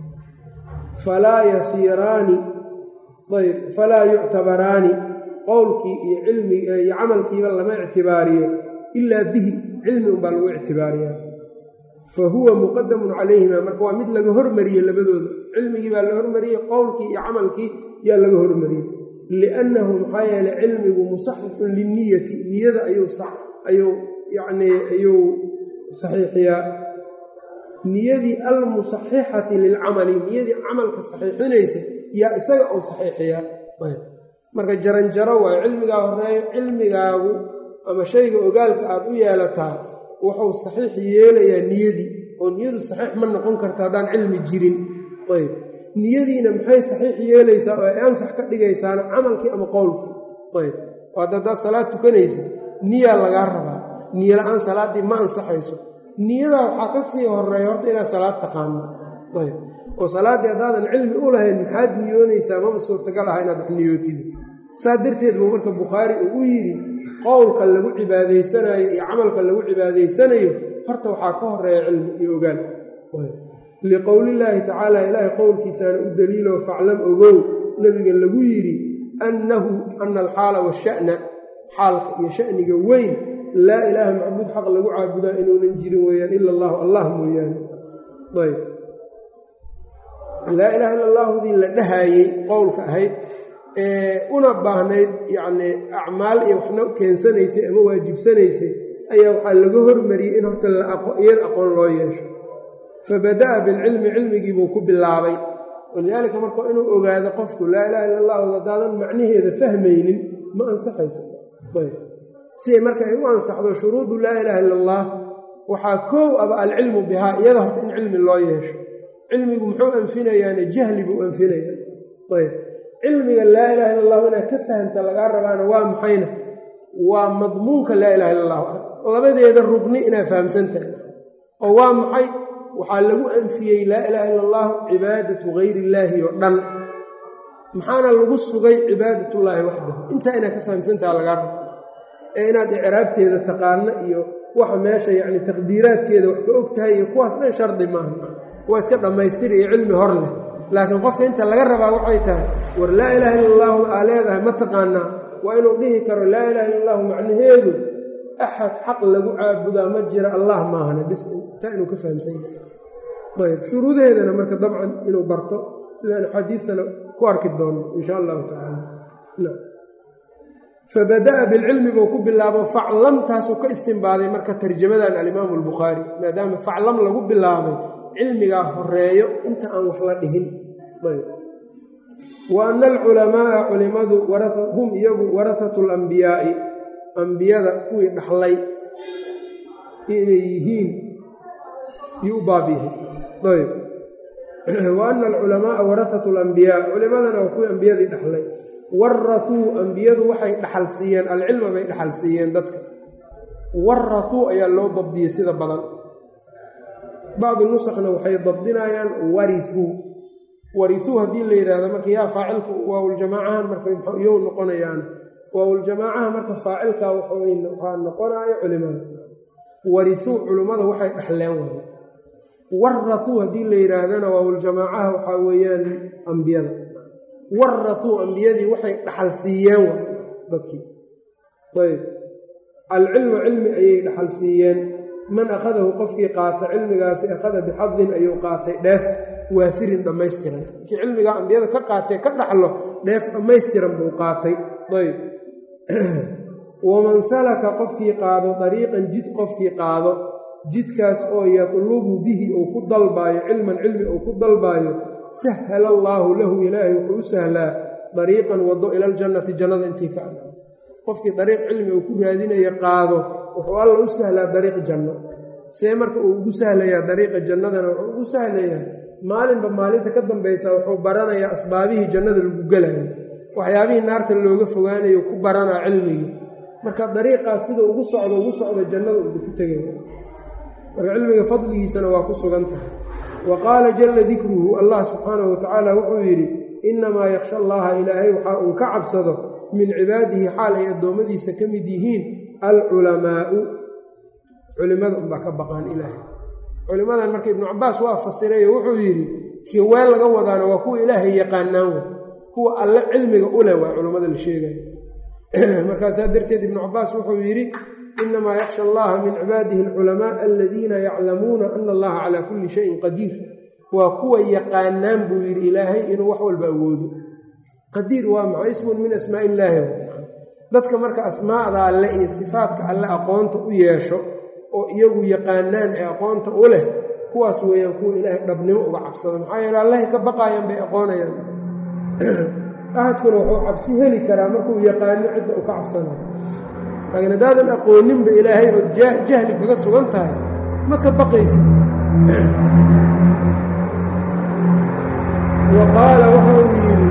S1: falaa yasiiraani ayb falaa yuctabaraani qowlkii iyo cilmi iyo camalkiiba lama ictibaariyo ilaa bihi cilmi unbaa lagu ictibaariyaa fa huwa muqadamun calayhima marka waa mid laga hormariyey labadooda cilmigii baa la hormariyey qowlkii iyo camalkii yaa laga hormariyey liannahu maxaa yeeley cilmigu musaxixun linniyati niyada ayuu ayuu yacnii ayuu saxiixiyaa niyadii almusaxixati lilcamali niyadii camalka saxiixinaysa yaa isaga uu saxiixiyaa marka jaranjaro waayo cilmigaa horeeyo cilmigaagu ama shayga ogaalka aad u yeelataa wuxuu saxiix yeelayaa niyadii oo niyadu saxiix ma noqon karta haddaan cilmi jirin ayb niyadiina maxay saxiix yeelaysaa oo ay ansax ka dhigaysaana camalkii ama qowlkii ayb oo hadda haddaad salaad tukanaysa niyaa lagaa rabaa niyo la-aan salaaddii ma ansaxayso niyadaa waxaa ka sii horeeya horta inaad salaad taqaano ayb oo salaaddii haddaadan cilmi u lahayn maxaad niyoonaysaa maba suurtagal aha inaad wax niyootida saa darteed buu marka bukhaari uu u yidhi qowlka lagu cibaadaysanayo iyo camalka lagu cibaadaysanayo horta waxaa ka horeeya cilmi iyo ogaal liqowlillaahi tacaala ilaahay qowlkiisaana u daliilo faclam ogow nebiga lagu yidhi annahu ana alxaala washa'na xaalka iyo sha'niga weyn laa ilaaha macbuud xaq lagu caabudaa inuunan jirin weeyaan ila allaahu allah mooyaane ayb laa ilaha illa allaahudii la dhahaayey qowlka ahayd ee una baahnayd yacnii acmaal iyo waxna keensanaysay ama waajibsanaysay ayaa waxaa laga hormariyey in horta iyad aqoon loo yeesho fabada'a bilcilmi cilmigiibuu ku bilaabay walidaalika marka inuu ogaado qofku laa ilaha illa allahu haddaadan macnaheeda fahmaynin ma ansaxayso siday marka ay u ansaxdo shuruudu laa ilaaha illa allah waxaa koow aba alcilmu bihaa iyada horta in cilmi loo yeesho cilmigu muxuu anfinayaane jahli buu anfinayaa ayb cilmiga laa ilaha illa allahu inaad ka fahamta lagaa rabaana waa maxayna waa madmuunka laa ilaha illa allahu labadeeda rugni inaad fahamsan tahay oo waa maxay waxaa lagu anfiyey laa ilaaha illa allahu cibaadatu gayri illaahi oo dhan maxaana lagu sugay cibaadatullaahi waxdahu intaa inaad ka fahamsantaha lagaa rabo ee inaad icraabteeda taqaano iyo waxa meesha yacni taqdiiraadkeeda wax ka og tahay iyo kuwaas dhan shardi maaha waa iska dhammaystir iyo cilmi hor leh laakiin qofka inta laga rabaa waxay tahay war laa ilaaha illa allahu aa leedahay ma taqaanaa waa inuu dhihi karo laa ilaha illa allahu macnaheedu axad xaq lagu caabudaa ma jira allah maahane bis taa inuu ka fahamsan yahay ayb shuruudaheedana marka dabcan inuu barto sidaan axaadiidtana ku arki doonno insha allahu tacaala fabada'a bilcilmi buu ku bilaabo faclamtaasuu ka istinbaaday marka tarjamadan alimaamu albukhaari maadaama faclam lagu bilaabay cilmigaa horeeyo inta aan wax la dhihin wa ana alculamaaa culimadu hum iyagu warahatu alambiyaa'i ambiyada kuwii dhaxlay inay yihiin yuu u baabiyahay ayb wa ana alculamaaa warahatu alambiyaa culimadana waa kuwii ambiyadii dhaxlay warahuu ambiyadu waxay dhaxal siiyeen alcilma bay dhaxal siiyeen dadka warahuu ayaa loo dabdiyey sida badan bacdi nusakna waxay dabdinayaan warithuu warithuu haddii la yidhaahdo marka yaa faacilku waawuljamaacahan marka iyow noqonayaan waawuljamaacaha marka faacilkaa waxaa noqonaya culimada warithuu culimmada waxay dhaxleen wada warahuu haddii la yidhaahdana waawuljamaacaha waxaa weeyaan ambiyada warahuu ambiyadii waxay dhaxal siiyeen wa dadkii ayb alcilma cilmi ayay dhaxal siiyeen man akhadahu qofkii qaata cilmigaasi akhada bixadin ayuu qaatay dheef waafirin dhammaystiran kii cilmigaa ambiyada ka qaatee ka dhaxlo dheef dhammaystiran buu qaatay ayb waman salaka qofkii qaado dariiqan jid qofkii qaado jidkaas oo yatlubu bihi uu ku dalbaayo cilman cilmi uu ku dalbaayo sahala allaahu lahu ilaahay wuxuu u sahlaa dariiqan wado ilaljannati jannada intii ka ana qofkii dariiq cilmi uu ku raadinayo qaado wuxuu alla u sahlaa dariiq janno see marka uu ugu sahlayaa dariiqa jannadana wuxuu ugu sahlayaa maalinba maalinta ka dambaysa wuxuu baranayaa asbaabihii jannada lagu gelayo waxyaabihii naarta looga fogaanayo ku baranaa cilmigii marka dariiqaas sida ugu socdo ugu socdo jannada ugu ku tegaya marka cilmiga fadligiisana waa ku sugan tahay wa qaala jalla dikruhu allah subxaanahu watacaala wuxuu yidhi innamaa yakhsha allaha ilaahay waxaa uun ka cabsado min cibaadihi xaal ay addoommadiisa ka mid yihiin alculamaa'u culimmada unbaa ka baqaan ilaahay culimmadan marka ibnu cabbaas waa fasirayo wuxuu yidhi kii weel laga wadaana waa kuwa ilaahay yaqaanaan wa kuwa alle cilmiga u leh waa culimmada la sheegaya markaasaa darteed ibnu cabbaas wuxuu yidhi innamaa yakhsha allaha min cibaadihi alculamaa aladiina yaclamuuna ana allaha calaa kulli shayin qadiir waa kuwa yaqaanaan buu yidhi ilaahay inuu wax walba awoodo qadiir waa maxay ismun min asmaa illaahi dadka marka asmaa'da alle iyo sifaadka alle aqoonta u yeesho oo iyagu yaqaanaan ee aqoonta u leh kuwaas weeyaan kuwa ilaahay dhabnimo uga cabsado maxaa yeele allahay ka baqaayaan bay aqoonayaan ahadkuna wuxuu cabsi heli karaa markuu yaqaano cidda u ka cabsanayo laakiin haddaadan aqooninba ilaahay oo jahli kaga sugan tahay ma ka baqaysid wa qaala waxa uu yidhi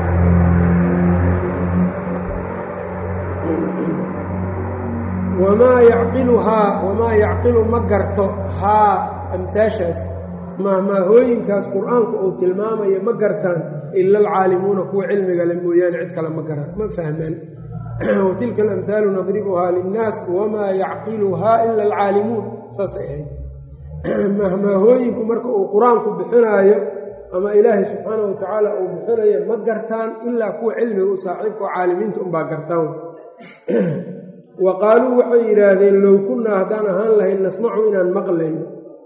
S1: wamaa yacqiluhaa wamaa yacqilu ma garto haa amhaashaas mahmaahooyinkaas qur-aanku uu tilmaamayo ma gartaan ila alcaalimuuna kuwa cilmiga le mooyaane cid kale ma garaan ma fahmaan wa tilka alamhaalu nadribuhaa linnaas wamaa yacqiluhaa ila alcaalimuun saasay ahayd mahmaahooyinku marka uu qur-aanku bixinaayo ama ilaahay subxaana wa tacaala uu bixinayo ma gartaan ilaa kuwa cilmiga u saaxiibka oo caalimiinta unbaa gartaan wa qaaluu waxay yidhaahdeen low kunnaa haddaan ahaan lahayn nasmacu inaan maqlayno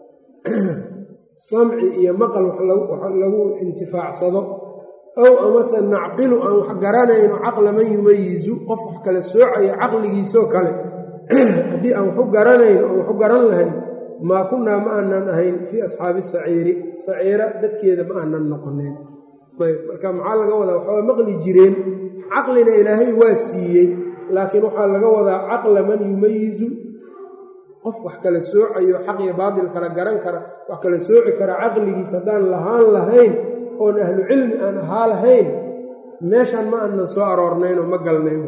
S1: samci iyo maqal wax lagu intifaacsado ow amase nacqilu aan wax garanayno caqla man yumayizu qof wax kala soocaya caqligiisoo kale haddii aan waxu garanayno aan waxu garan lahayn maa kunnaa ma aanan ahayn fii asxaabi saciiri saciira dadkeeda ma aanan noqonayn ayb marka maxaa laga wadaa waxaa maqli jireen caqlina ilaahay waa siiyey laakiin waxaa laga wadaa caqla man yumayizu qof wax kala soocayo xaq iyo baatil kala garan kara wax kala sooci kara caqligiis haddaan lahaan lahayn oon ahlu cilmi aan ahaa lahayn meeshaan ma aanan soo aroornaynoo ma galnayno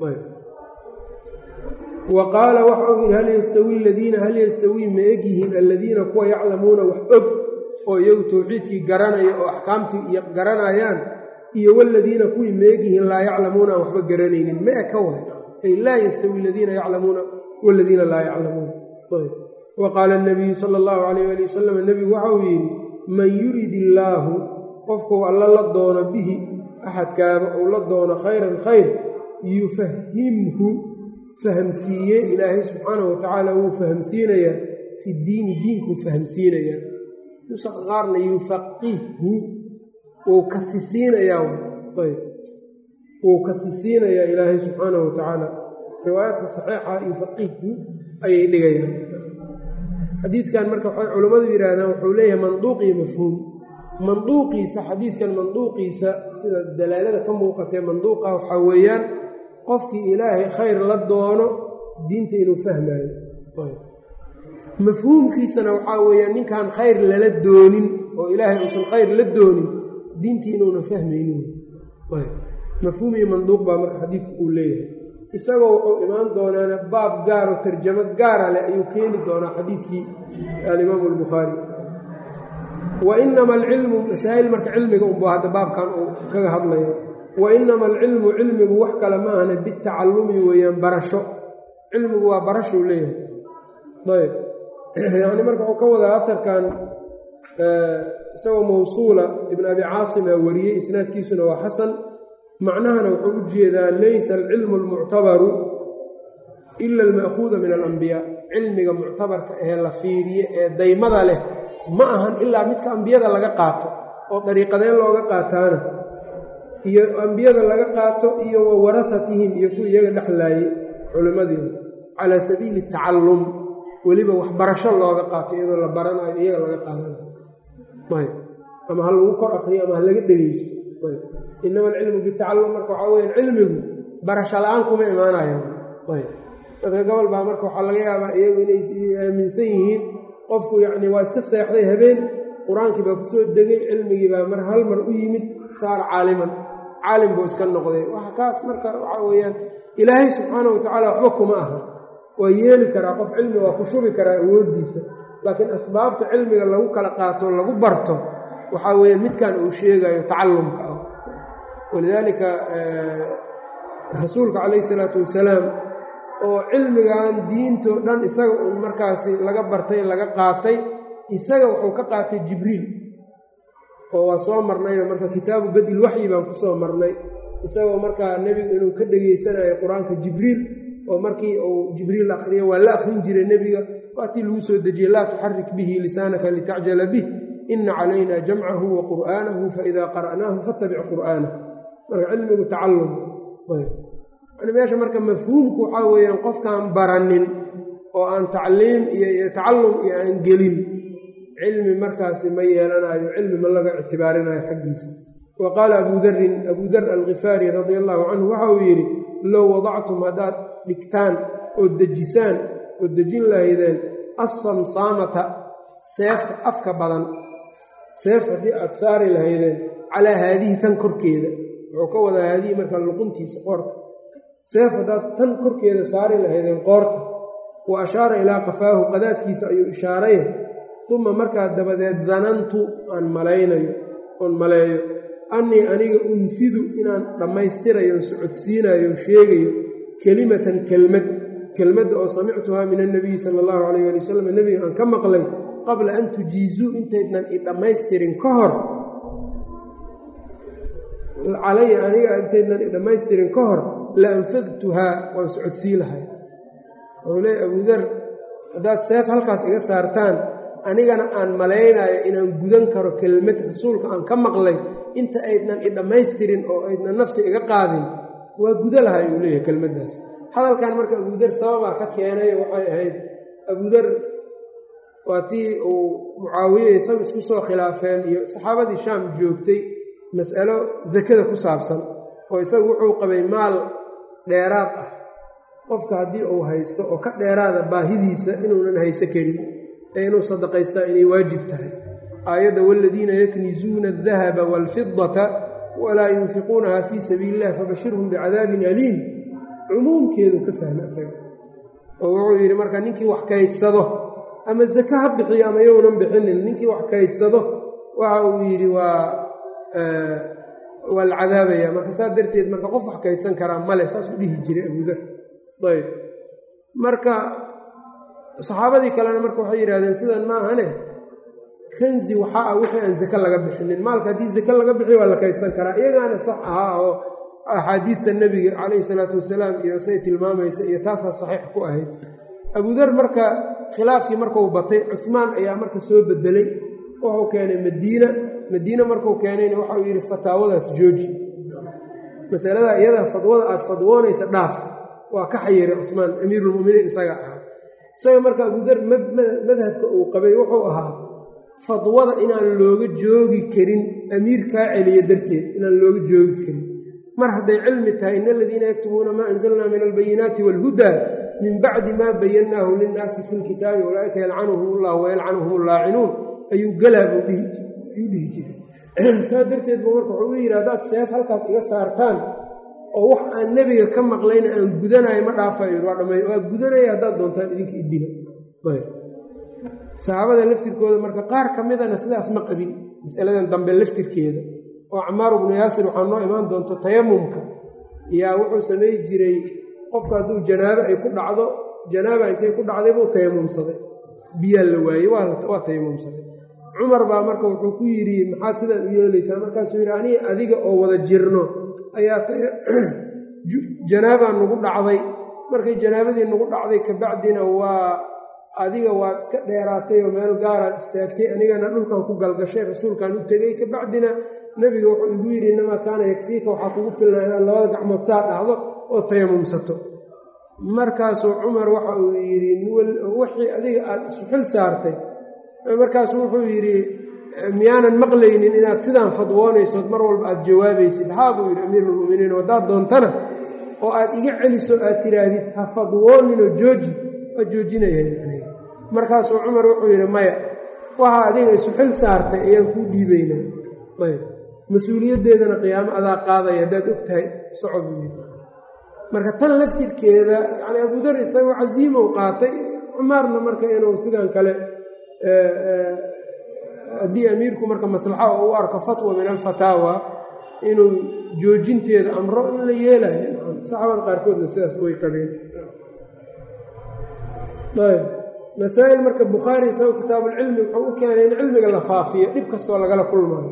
S1: wa qaala waxa uu yidhi hal yastawi aladiina hal yastawii ma egyihiin alladiina kuwa yaclamuuna wax og oo iyagu towxiidkii garanaya oo axkaamtii iyo garanayaan iyo waladiina kuwii ma egyihiin laa yaclamuuna aan waxba garanaynin ma eka waay ay laa yastawi aladiina yaclamuuna waladiina laa yaclamuun wa qaala anabiyu sala allahu calayh ali wasalam nebigu waxa uu yidhi man yurid illaahu qofkuu alla la doono bihi axadkaaba uu la doono khayran khayr yufahimhu fahamsiiye ilaahay subxaanahu watacaala wuu fahamsiinayaa fi diini diinkuu fahamsiinayaa nusaqa qaarna yufaqihhu wuu kasisiinayaa ayb wuu kasisiinayaa ilaahay subxaanahu watacaala riwaayaadka saxiixa yufaqihhu ayay dhigayaan xadiidkan marka waxay culammadu yidhaahdaan wuxuu leeyahay manduuq iyo mafhuum manduuqiisa xadiidkan manduuqiisa sida dalaalada ka muuqatee manduuqa waxaa weeyaan qofkii ilaahay khayr la doono diinta inuu fahmaayo mafhuumkiisana waxaa weeyaan ninkaan khayr lala doonin oo ilaahay uusan khayr la doonin diintii inuuna fahmaynin mafhuum iyo manduuq baa marka xadiidku uu leeyahay isagoo wuxuu imaan doonaana baab gaaro tarjamo gaara leh ayuu keeni doonaa xadiidkii alimaamu albukhaari wa inama alcilmu masaa'il marka cilmiga unba hadda baabkan uu kaga hadlayo wa inama alcilmu cilmigu wax kale ma ahna bitacallumi weeyaan barasho cilmigu waa barashuu leeyahay ayb yacni marka wuxuu ka wadaa aharkan isagoo mawsuula ibn abi caasima wariyey isnaadkiisuna waa xasan macnahana wuxuu u jeedaa laysa alcilmu almuctabaru ila alma'khuuda min alambiyaa cilmiga muctabarka ee la fiiriye ee daymada leh ma ahan ilaa midka ambiyada laga qaato oo dariiqadeen looga qaataana iyo ambiyada laga qaato iyo wa warahatihim iyo kuwa iyaga dhexlaayey culimmadiina calaa sabiili tacallum weliba waxbarasho looga qaato iyadoo la baranayo iyaga laga qaadanayo ayb ama ha lagu kor aqriyo ama ha laga dhegeysto ayb inama alcilmu bitacallum marka waxaa weyaan cilmigu barasho la-aan kuma imaanayo ayb dadka gobol baa marka waxaa laga yaabaa iyagu inay aaminsan yihiin qofku yacni waa iska seexday habeen qur-aankii baa kusoo degay cilmigii baa mar hal mar u yimid saar caaliman caalim buu iska noqday waxa kaas marka waxaa weeyaan ilaahay subxaana wa tacaala waxba kuma aha waa yeeli karaa qof cilmi waa ku shubi karaa awooddiisa laakiin asbaabta cilmiga lagu kala qaato lagu barto waxaa weeyaan midkan uu sheegayo tacallumka ah walidaalika rasuulka calayhi salaatu wasalaam oo cilmigan diintoo dhan isaga un markaasi laga bartay laga qaatay isaga wuxuu ka qaatay jibriil oo waa soo marnayo marka kitaabu badil waxyi baan ku soo marnay isagoo markaa nebigu inuu ka dhegaysanayo qur-aanka jibriil oo markii uu jibriil akhriyo waa la akhrin jiray nebiga waatii lagu soo dejiyey laa tuxarik bihi lisaanaka litacjala bih ina calayna jamcahu wa qur'aanahu faidaa qara'naahu fattabic qur'aanah marka cilmigu tacallum yani meesha marka mafhuumku waxaa weeyaan qofkaan baranin oo aan tacliim iyo tacallum iyo aan gelin cilmi markaasi ma yeelanayo cilmi ma laga ictibaarinayo xaggiisa wa qaala abuu darin abuu dar alkhifaari radia allahu canhu waxa uu yidhi low wadactum haddaad dhigtaan oo dejisaan oo dejin lahaydeen assamsaamata seefta afka badan seef haddii aad saari lahaydeen calaa haadihi tan korkeeda wuxuu ka wadaa haadihi marka luquntiisa qoorta seef haddaad tan korkeeda saari lahaydeen qoorta wa ashaara ilaa qafaahu qadaadkiisa ayuu ishaaray uma markaa dabadeed danantu aan malaynayo oon maleeyo annii aniga unfidu inaan dhammaystirayo socodsiinayo sheegayo kelimatan kelmad kelmadda oo samictuhaa min annabiyi sala allahu calayh ali wasalam nebiga aan ka maqlay qabla an tujiizuu intaydnan i dhammaystirin ka hor calaya aniga intaydnan i dhammaystirin ka hor la anfadtuhaa waan socodsii lahay wuxuu leey abudar haddaad seef halkaas iga saartaan anigana aan malaynayo inaan gudan karo kelmad rasuulka aan ka maqlay inta aydnan i dhammaystirin oo aydnan nafta iga qaadin waa guda lahay uu leeyahay kelmaddaas hadalkan marka abudar sababaa ka keenay waxay ahayd abudar waa tii uu mucaawiye isagu isku soo khilaafeen iyo saxaabadii shaam joogtay mas'alo sakada ku saabsan oo isagu wuxuu qabay maal dheeraad ah qofka haddii uu haysto oo ka dheeraada baahidiisa inuunan hayso karin ee inuu sadaqaystaa inay waajib tahay aayadda waaladiina yaknizuuna aldahaba waalfidata walaa yunfiquunaha fii sabiili illah fabashirhum bicadaabin aliim cumuumkeedu ka fahma isaga oo wuxuu yidhi marka ninkii wax kaydsado ama sake ha bixiyo ama younan bixinin ninkii wax kaydsado waxa uu yidhi waa waa la cadaabaya marka saas darteed marka qof wax kaydsan karaa male saasuu dhihi jiray abudar ayb marka saxaabadii kalena marka waxay yidhahdeen sidan ma ahane kanzi waxaa ah wixii aan sake laga bixinin maalka haddii sake laga bixiyo waa la kaydsan karaa iyagaana sax ahaa oo axaadiidta nebiga calayhi salaatu wasalaam iyo say tilmaamaysa iyo taasaa saxiix ku ahayd abudar marka khilaafkii markuu batay cuhmaan ayaa marka soo bedelay wuxuu keenay madiina madiina markuu keenayna waxauu yidhi fataawadaas jooji masaladaa iyadaa fadwada aad fadwoonaysa dhaaf waa ka xayiray cuhmaan amiiruulmu'miniin isaga ahaa isaga marka abudar madhabka uu qabay wuxuu ahaa fadwada inaan looga joogi karin amiir kaa celiya darteed inaan looga joogi karin mar hadday cilmi tahay in aladiina yaktubuuna maa anzalnaa min albayinaati waalhudaa min bacdi maa bayannaahu linnaasi fi lkitaabi ulaaika yalcanuhum ullahu wayalcanuhum allaacinuun ayuu galaa buu dhihi jiray saa darteed buu marka wuxuu u yidhi haddaad seef halkaas iga saartaan oo wax aan nebiga ka maqlayna aan gudanayo ma dhaafayo waa dhamay waa gudanaya haddaad doontaan idinka idila saxaabada laftirkooda marka qaar ka midana sidaas ma qabin masaladan dambe laftirkeeda oo Camaar ibnu Yaasir waxaa noo imaan doonto tayamumka yaa wuxuu samay jiray qofka hadduu janaabo ay ku dhacdo janaaba intay ku dhacday buu tayamumsaday biyaa la waayey waa tayamumsaday cumar baa marka wuxuu ku yidhi maxaad sidan u yeelaysaa markaasuu yidhi aniga adiga oo wada jirno ayaa janaabaa nagu dhacday markay janaabadii nagu dhacday kabacdina waa adiga waad iska dheeraatay oo meel gaaraad istaagtay anigana dhulkan ku galgashay rasuulkan u tegey kabacdina nebiga wuxuu igu yidhi inamaa kaana yakfiika waxaa kugu filnaa inaad labada gacmood saa dhacdo oo tayamumsato markaasuu cumar waxa uu yidhi wixii adiga aad isu xil saartay markaasuu wuxuu yidhi miyaanan maqlaynin inaad sidaan fadwoonaysood mar walba aad jawaabaysid haa buu yidhi amiirulmu'miniin haddaad doontana oo aad iga celiso aad tidhaahdid ha fadwooninoo jooji waa joojinayahay markaasuu cumar wuxuu yidhi maya waxaa adiga isu xil saartay ayaan kuu dhiibaynaa ayb mas-uuliyaddeedana qiyaamo adaa qaadaya haddaad og tahay socod buu yidhi marka tan laftirkeeda yacni abudar isagoo casiimow qaatay cumaarna marka inuu sidan kale haddii amiirku marka maslaxa oo u arko fatwa min alfataawa inuu joojinteeda amro in la yeelayo saxaabada qaarkoodna sidaas way qabeen ayb masaa'il marka bukhaari isagoo kitaabulcilmi wuxuu u keenay in cilmiga la faafiyo dhib kastoo lagala kulmaayo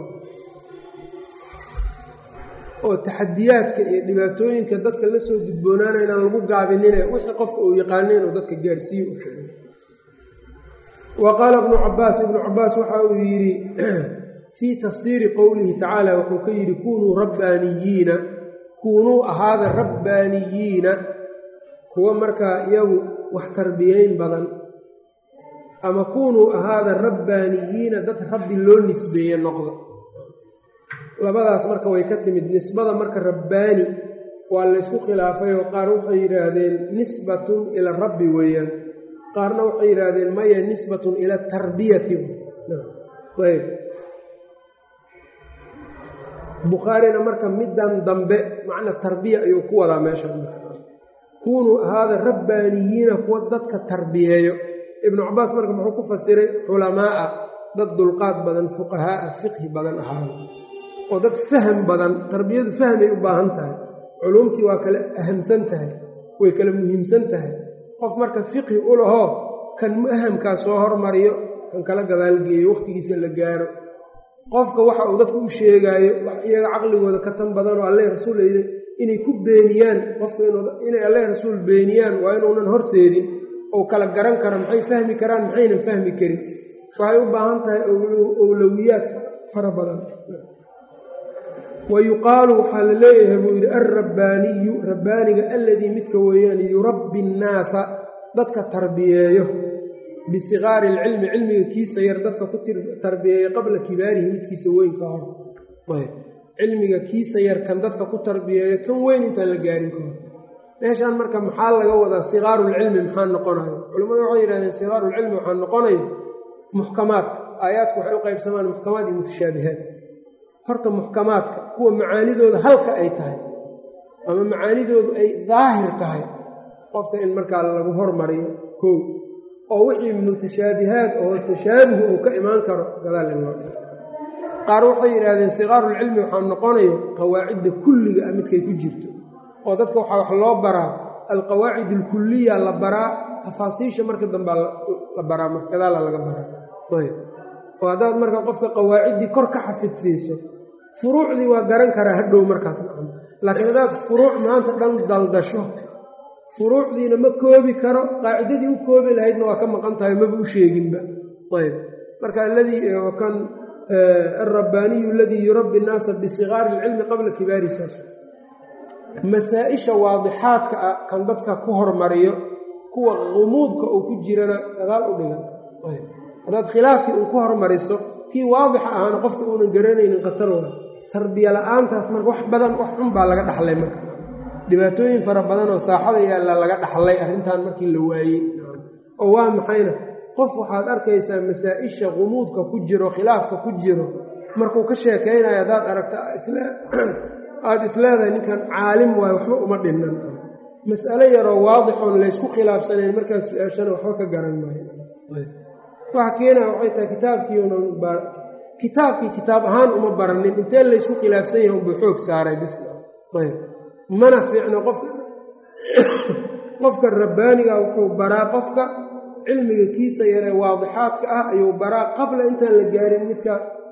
S1: oo taxadiyaadka iyo dhibaatooyinka dadka la soo gudboonaana inaan lagu gaabinine wixii qofka uu yaqaano inuu dadka gaarsiiyo u sheego wa qaala ibnu cabaas ibnu cabaas waxa uu yidhi fii tafsiiri qowlihi tacaala wuxuu ka yidhi kunuu rabbaaniyiina kunuu ahaada rabbaaniyiina kuwa markaa iyagu wax tarbiyeyn badan ama kunuu ahaada rabbaaniyiina dad rabbi loo nisbeeye noqdo labadaas marka way ka timid nisbada marka rabbaani waa laysku khilaafay oo qaar waxay yidhaahdeen nisbatun ila rabbi weeyaan qaarna waxay yidhaahdeen maya nisbatun ila tarbiyati ayb bukhaarina marka middan dambe macna tarbiya ayuu ku wadaa meeshaan kunuu ahaada rabbaaniyiina kuwa dadka tarbiyeeyo ibnu cabaas marka muxuu ku fasiray culamaa'a dad dulqaad badan fuqahaa'a fiqhi badan ahaada oo dad faham badan tarbiyadu fahmay u baahan tahay culumtii waa kala ahamsan tahay way kala muhiimsan tahay qof marka fiqhi u lahoo kan muahamkaa soo hormariyo kan kala gadaalgeeyo wakhtigiisa la gaaro qofka waxa uu dadku u sheegaayo wax iyaga caqligooda ka tan badan oo alleh rasuul ayda inay ku beeniyaan qofka inay alleh rasuul beeniyaan waa inuunan horseedin oo kala garan kara maxay fahmi karaan maxaynan fahmi karin waxay u baahan tahay owlowiyaad fara badan wa yuqaalu waxaa la leeyahay buu yidhi alrabbaaniyu rabbaaniga alladii midka weeyaan yurabbi nnaasa dadka tarbiyeeyo bisigaari alcilmi cilmiga kiisa yar dadka ku tarbiyeeyo qabla kibaarihi midkiisa weyn ka hor ayb cilmiga kiisa yar kan dadka ku tarbiyeeyo kan weyn intaan la gaarin ka hor meeshaan marka maxaa laga wadaa sigaaruulcilmi maxaa noqonayo culimmadu waxay yidhahdeen sigaaruulcilmi waxaa noqonaya muxkamaadka aayaadku waxay u qaybsamaan muxkamaad iyo mutashaabihaad horta muxkamaadka kuwa macaanidooda halka ay tahay ama macaanidoodu ay daahir tahay qofka in markaa lagu hormariyo kow oo wixii mutashaabihaad oo tashaabuhu uu ka imaan karo gadaal in loo dhigo qaar waxay yidhaahdeen sigaaruulcilmi waxaa noqonayo qawaacidda kulliga ah midkay ku jirto oo dadka waxaa wax loo baraa alqawaacid alkulliya la baraa tafaasiisha marka dambaa la baraa marka gadaala laga baraa ayb oo haddaad marka qofka qawaaciddii kor ka xafidsiiso furuucdii waa garan karaa hadhow markaas nacam laakiin haddaad furuuc maanta dhan daldasho furuucdiina ma koobi karo qaacidadii u koobi lahaydna waa ka maqan tahay maba u sheeginba ayb marka aladii kan alrabbaaniyu aladii yurabbi nnaasa bisigaari ilcilmi qabla kibaari saas masaa-isha waadixaadka ah kan dadka ku hormariyo kuwa qumuudka uu ku jirana gadaal u dhigan ayb haddaad khilaafkii uu ku hormariso kii waadixa ahaana qofka uunan garanaynin khatar waa tarbiya la-aantaas marka wax badan wax xun baa laga dhaxlay marka dhibaatooyin fara badan oo saaxada yaalla laga dhaxlay arrintan markii la waayey oo waa maxayna qof waxaad arkaysaa masaa-isha qumuudka ku jiro khilaafka ku jiro markuu ka sheekaynayo haddaad aragta aada isleedahay ninkan caalim waayo waxba uma dhinnan mas'alo yaroo waadixoon laysku khilaafsanayn markaad su-aashana waxba ka garan maayo waxa keenaya waxay tahay kitaabkiiuna kitaabkii kitaab ahaan uma baranin intee laysku khilaafsan yahay unbuu xoog saaray bis ayb mana fiicno qofka qofka rabbaaniga wuxuu baraa qofka cilmiga kiisa yaree waadixaadka ah ayuu baraa qabla intaan la gaarin midka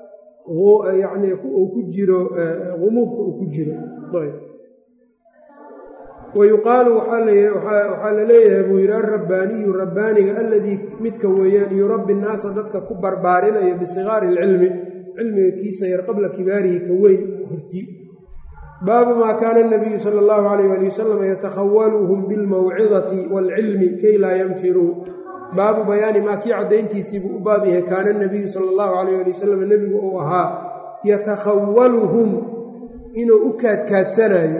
S1: yacni uu ku jiro qumuudka uu ku jiro ayb wayuqaalu waxaa la leeyahay buu yidhi alrabbaaniyu rabbaaniga alladii midka weeyaan yurabbi nnaasa dadka ku barbaarinayo bisigaari ilcilmi cilmiga kiisa yar qabla kibaarihi ka weyn horti baabu maa kaana nabiyu sala allahu calayh ali wasalam yatakhawaluhum bilmawcidati waalcilmi kay laa yanfiruu baabu bayaani maa kii caddayntiisiibuu u baab yahay kaana nabiyu sala allahu calayh ali wasalam nebigu uu ahaa yatakhawaluhum inuu u kaadkaadsanayo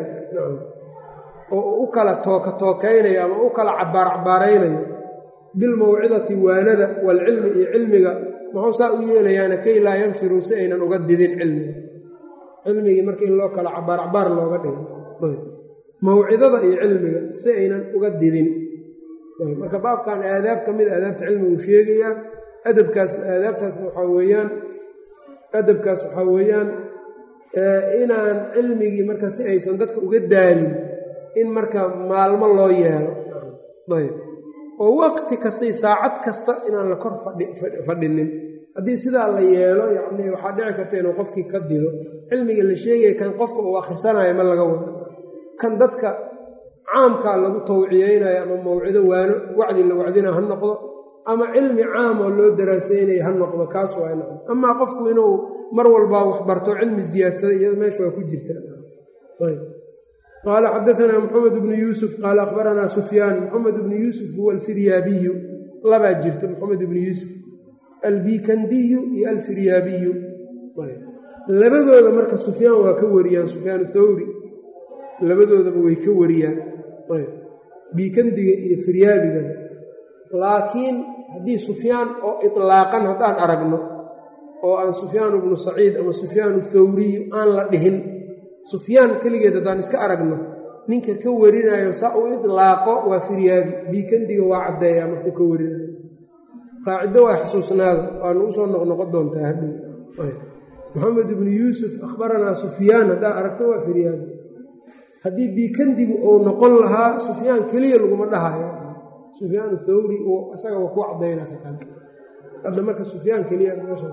S1: oo u kala tooka tookaynayo ama u kala cabaar cabaaraynayo bilmawcidati waanada waalcilmi iyo cilmiga muxuu saa u yeelayaana kay laa yanfiruu si aynan uga didin cilmiga cilmigii marka in loo kala cabaar cabaar looga dhigo mawcidada iyo cilmiga si aynan uga didin marka baabkan aadaab ka mid aadaabta cilmigu sheegayaa adabkaas aadaabtaasna waxaa weeyaan adabkaas waxaa weeyaan inaan cilmigii marka si aysan dadka uga daalin in marka maalmo loo yeelo ayb oo waqti kastay saacad kasta inaan la kor fadhinin haddii sidaa la yeelo yacni waxaa dhici karta inuu qofkii ka dido cilmiga la sheegaya kan qofka uu akhrisanayo ma laga wado kan dadka caamkaa lagu tawciyeynayo ama mawcido waano wacdi la wacdina ha noqdo ama cilmi caam oo loo daraasaynayo ha noqdo kaas waa noqdo amaa qofku inuu mar walbaa wax barto cilmi ziyaadsada iyada meesha waa ku jirta ayb qaala xadaanaa maxamed bnu yuusuf qaala akhbaranaa sufyaan maxamed bnu yuusuf huwa alfiryaabiyu labaa jirto maxamed bnu yuusuf albikandiyu iyo alfiryaabiyu labadooda marka sufyaan waa ka wariyaan sufyaan thawri labadoodaba way ka wariyaan bikandiga iyo firyaabigan laakiin haddii sufyaan oo itlaaqan haddaan aragno oo aan sufyaan bnu saciid ama sufyaan thawriyu aan la dhihin sufyaan keligeed haddaan iska aragno ninka ka warinayo saa u itlaaqo waa firyaabi biikandiga waa caddeeyaa markuu ka warinayo qaacido waa xusuusnaada waanu usoo noqnoqon doontaa hadhow maxamed ibnu yuusuf akhbaranaa sufyaan haddaa aragto waa firyaabi haddii biikandigu uu noqon lahaa sufyaan keliya laguma dhahayo sufyaan thawri isaga waa ku caddaynaa ka kale hadda marka sufyaan keliya meesha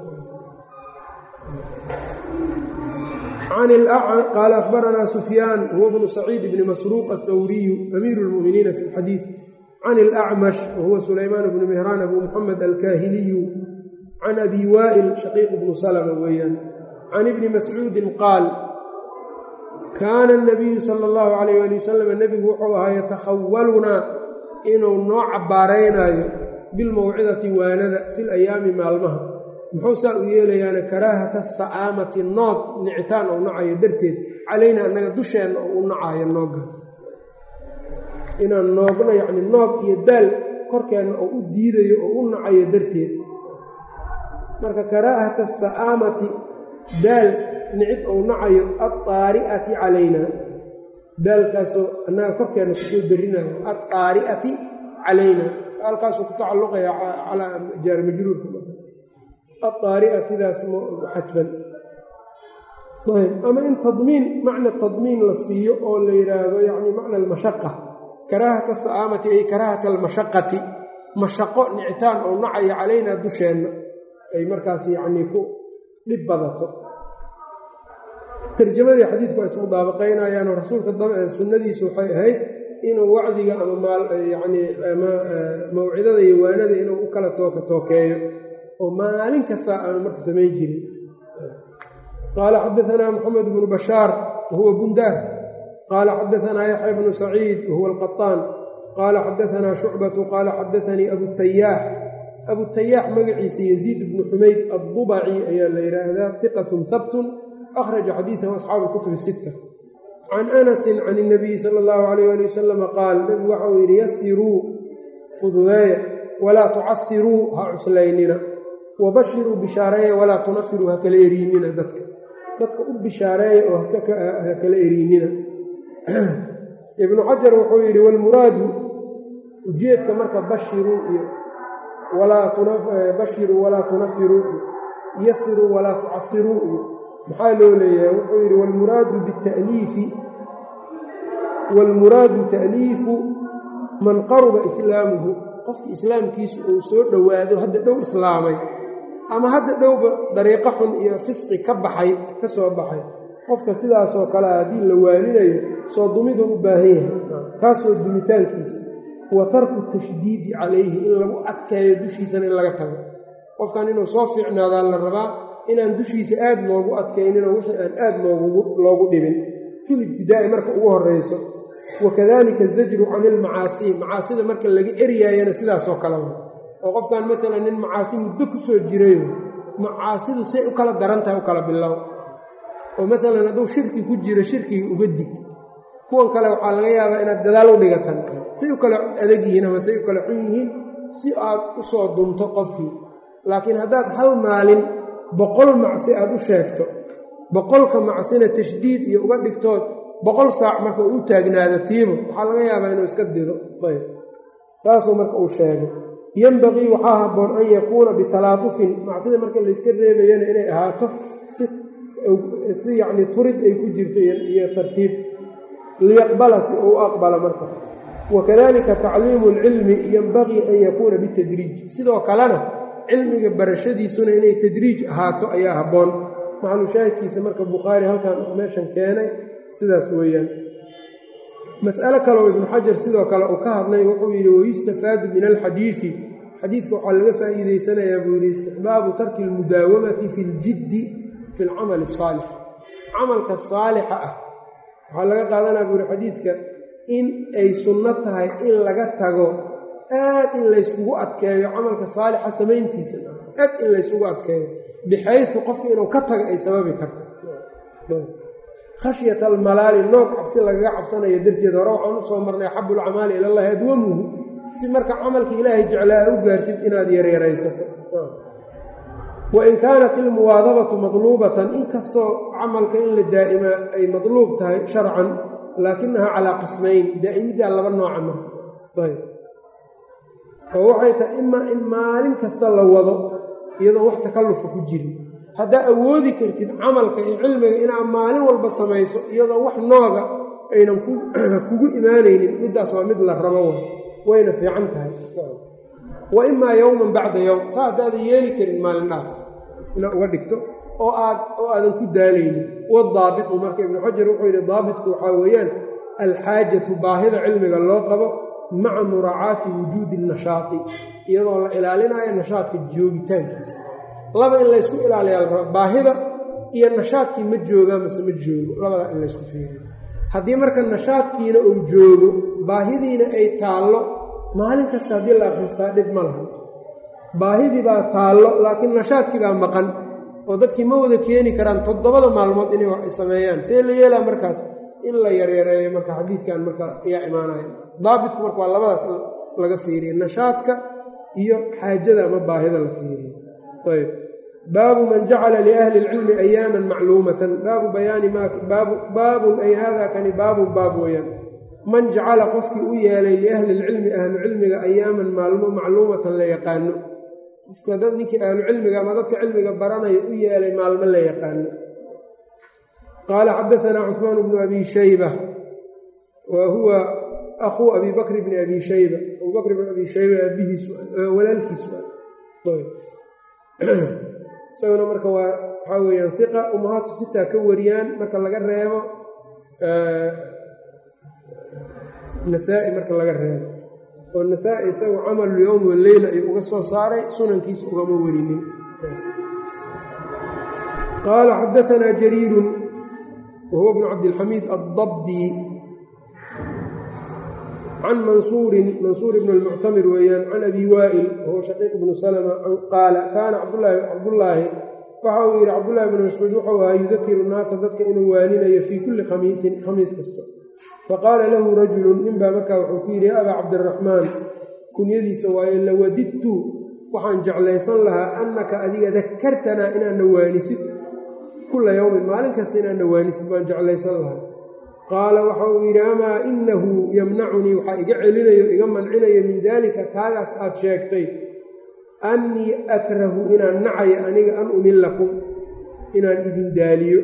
S1: qaala akhbaranaa sufyaan huwa bnu saciid bni masruuq athawriyu amiiru lmu'miniina fi lxadiid can ilacmash wahuwa sulaymaan bnu mihraan abu muxamed alkaahiliyu can abi waa'il shaqiiq bnu salma weeyaan can ibni mascuudin qaal kaana anabiyu sala allahu calayh ali wasalam nebigu wuxuu ahaa yatakhawalunaa inuu noo cabbaaraynaayo bilmawcidati waanada fi layaami maalmaha muxuu saa u yeelayaana karaahata sa'aamati noog nicitaan ou nacayo darteed calayna annaga dusheenna oo u nacaayo nooggaas inaan noogno yacni noog iyo daal korkeenna oo u diidayo oo u nacayo darteed marka karaahata sa'aamati daal nicid ou nacayo addaari'ati calayna daalkaasoo annaga korkeenna kusoo darinayo addaari'ati calayna halkaasuu ku tacalluqaya calaa jaari majruurka adaari'atidaas xadfan ama in tadmiin macna tadmiin la siiyo oo la yidhaahdo yacni macna almashaqa karaahata sa'aamati ay karaahata almashaqati mashaqo nicitaan oo nacaya calaynaa dusheenna ay markaas yacnii ku dhib badato tarjamadii xadiidku waa ismudaabaqaynayaanoo rasuulka sunnadiisu waxay ahayd inuu wacdiga ama maal yacnii ama mawcidada iyo waanada inuu u kala tooka tookeeyo oo maalin kasta aanu marka samayn jirin qaala xadaanaa moxamed bnu bashaar wahuwa bundaar qaala xadaanaa yaxya bnu saciid wahuwa alqaطaan qaala xadaanaa shucbatu qaala xadaanii abutayaax abutayaax magaciisa yaziid bnu xumayd addubaci ayaa la yidhaahdaa hiqatun habtun akhraja xadiidahu asxaabu kutubi sitta can anasin can الnabiyi sala اllahu alayh ali wasalama qaal nabigu waxa uu yidhi yasiruu fududeeya walaa tucasiruu ha cuslaynina wabashiruu bishaareeya walaa tunafiruu ha kala eriinina dadka dadka u bishaareeya oo ha kala eriinina ibnu xajar wuxuu yidhi walmuraadu ujeedka marka bashiruu iyo bashiruu walaa tunafiruu iyo yasiruu walaa tucasiruu iyo maxaa loo leeyahay wuxuu yidhi walmuraadu bita'liifi waalmuraadu ta'liifu man qaruba islaamuhu qofka islaamkiisu uu soo dhowaado hadda dhow islaamay ama hadda dhowba dariiqo xun iyo fisqi ka baxay ka soo baxay qofka sidaasoo kale haddii la waaninayo soo dumiduu u baahan yahay kaasoo dumitaankiisa wa tarku tashdiidi calayhi in lagu adkeeyo dushiisana in laga tago qofkan inuu soo fiicnaadaa la rabaa inaan dushiisa aad loogu adkayninoo wixii aan aad loogu dhibin fil ibtidaa'i marka ugu horrayso wakadalika azajru cani ilmacaasii macaasida marka laga eryaayana sidaasoo kale wa oo qofkan maalan nin macaasi muddo ku soo jirayo macaasidu say u kala daran tahay u kala bilow oo maalan hadduu shirki ku jiro shirkiga uga dig kuwan kale waxaa laga yaabaa inaad dadaal u dhigatan say u kala adag yihiin ama say u kala xun yihiin si aad u soo dunto qofkii laakiin haddaad hal maalin boqol macsi aad u sheegto boqolka macsina tashdiid iyo uga dhigtood boqol saac marka uu taagnaado tiibo waxaa laga yaabaa inuu iska dido ayb taasuu marka uu sheegay yenbaqii waxaa habboon an yakuuna bitalaatufin macsida marka layska reebayana inay ahaato si yacni turid ay ku jirto iyo tartiib liyaqbala si uu u aqbala marka wakadalika tacliimu alcilmi yenbaqii an yakuuna bitadriij sidoo kalena cilmiga barashadiisuna inay tadriij ahaato ayaa habboon maxalu shaahidkiisa marka bukhaari halkan meeshan keenay sidaas weeyaan mas'alo kale oo ibnu xajar sidoo kale uu ka hadlay wuxuu yidhi wayustafaadu min alxadiidi xadiidka waxaa laga faa'iidaysanayaa buu yidhi istixbaabu tarki almudaawamati fi ljiddi fi alcamali asaalix camalka saalixa ah waxaa laga qaadanaya buu yidhi xadiidka in ay sunno tahay in laga tago aad in layskugu adkeeyo camalka saalixa samayntiisa aad in laysugu adkeeyo bixaysu qofka inuu ka tago ay sababi karto khashyata almalaali nooc cabsi lagaga cabsanayo darteed hore waxaan u soo marnay axabu lcamaali ila llahi adwamuhu si marka camalka ilaahay jeclaa u gaartid inaad yaryaraysato wain kaanat ilmuwaadabatu madluubatan inkastoo camalka in la daa'ima ay madluub tahay sharcan laakinahaa calaa qismayn daa'imiddaa laba nooca marka ayb oo waxay tahay imaa in maalin kasta la wado iyadoo wax takallufa ku jirin haddaa awoodi kartid camalka iyo cilmiga inaad maalin walba samayso iyadoo wax nooga aynan kugu imaanaynin middaas waa mid la rabo wayna fiican tahay wa imaa yowman bacda yowm saa haddaada yeeli karin maalin dhaaf inaad uga dhigto oo aad oo aadan ku daalaynin wadaabitu marka ibnu xajar wuxuu yidhi daabitku waxaa weeyaan alxaajatu baahida cilmiga loo qabo maca muraacaati wujuudi nashaati iyadoo la ilaalinayo nashaadka joogitaankiisa laba in laysku ilaaliyaa la rabaa baahida iyo nashaadkii ma joogaa mase ma joogo labadaa in laysku fiiriyo haddii marka nashaadkiina uu joogo baahidiina ay taallo maalin kasta haddii la akhristaa dhib ma laha baahidii baa taallo laakiin nashaadkii baa maqan oo dadkii ma wada keeni karaan toddobada maalmood inay wax ay sameeyaan see la yeelaa markaas in la yaryareeyo marka xadiidkan marka ayaa imaanaya daabitku marka waa labadaas laga fiiriya nashaadka iyo xaajada ama baahida la fiiriyo ayb baabu man jacala liahli اlcilmi ayaaman macluumatan baabu bayaani baabun ay hada kani baabun baab weyaan man jacala qofkii u yeelay liahli اlcilmi ahlu cilmiga ayaaman maalmo macluumatan la yaqaano qofka dad ninkii ahlu cilmiga ama dadka cilmiga baranaya u yeelay maalmo la yaqaano qaala xadaanaa cuثmaan bnu abi shayba wa huwa akhuu abi bakr bni abi shayba abu bakr bn abi shayba aabihiis walaalkiis isaguna marka waa waxaa weeyaan hiqa umahaatu sitaa ka wariyaan marka laga reebo nasaa-i marka laga reebo oo nasaa-i isagu camalu yowmi waleyla ayuu uga soo saaray sunankiisa ugama warinin qaala xadaanaa jariirun wa huwa bnu cabdilxamiid addabbi can mansuurin mansuur ibn اlmuctamir weeyaan can abi waa'il wahuwa shaqiiq bnu salma qaala kaana cabdulaahi waxa uu yidhi cabdullaahi bnu mascuud wuxuu ahaa yudakiru naasa dadka inuu waaninayo fii kulli khamiisin khamiis kasta faqaala lahu rajulun ninbaa markaa wuxuu ku yidhi ya abaa cabdiraxmaan kunyadiisa waaye lawadidtu waxaan jeclaysan lahaa annaka adiga dakartanaa inaadna waanisid kulla yowmin maalin kasta inaadna waanisid baan jeclaysan lahaa qaala waxa uu yidhi amaa inahu yamnacunii waxaa iga celinayo iga mancinayo min daalika kaagaas aad sheegtay annii akrahu inaan nacayo aniga an umillakum inaan idin daaliyo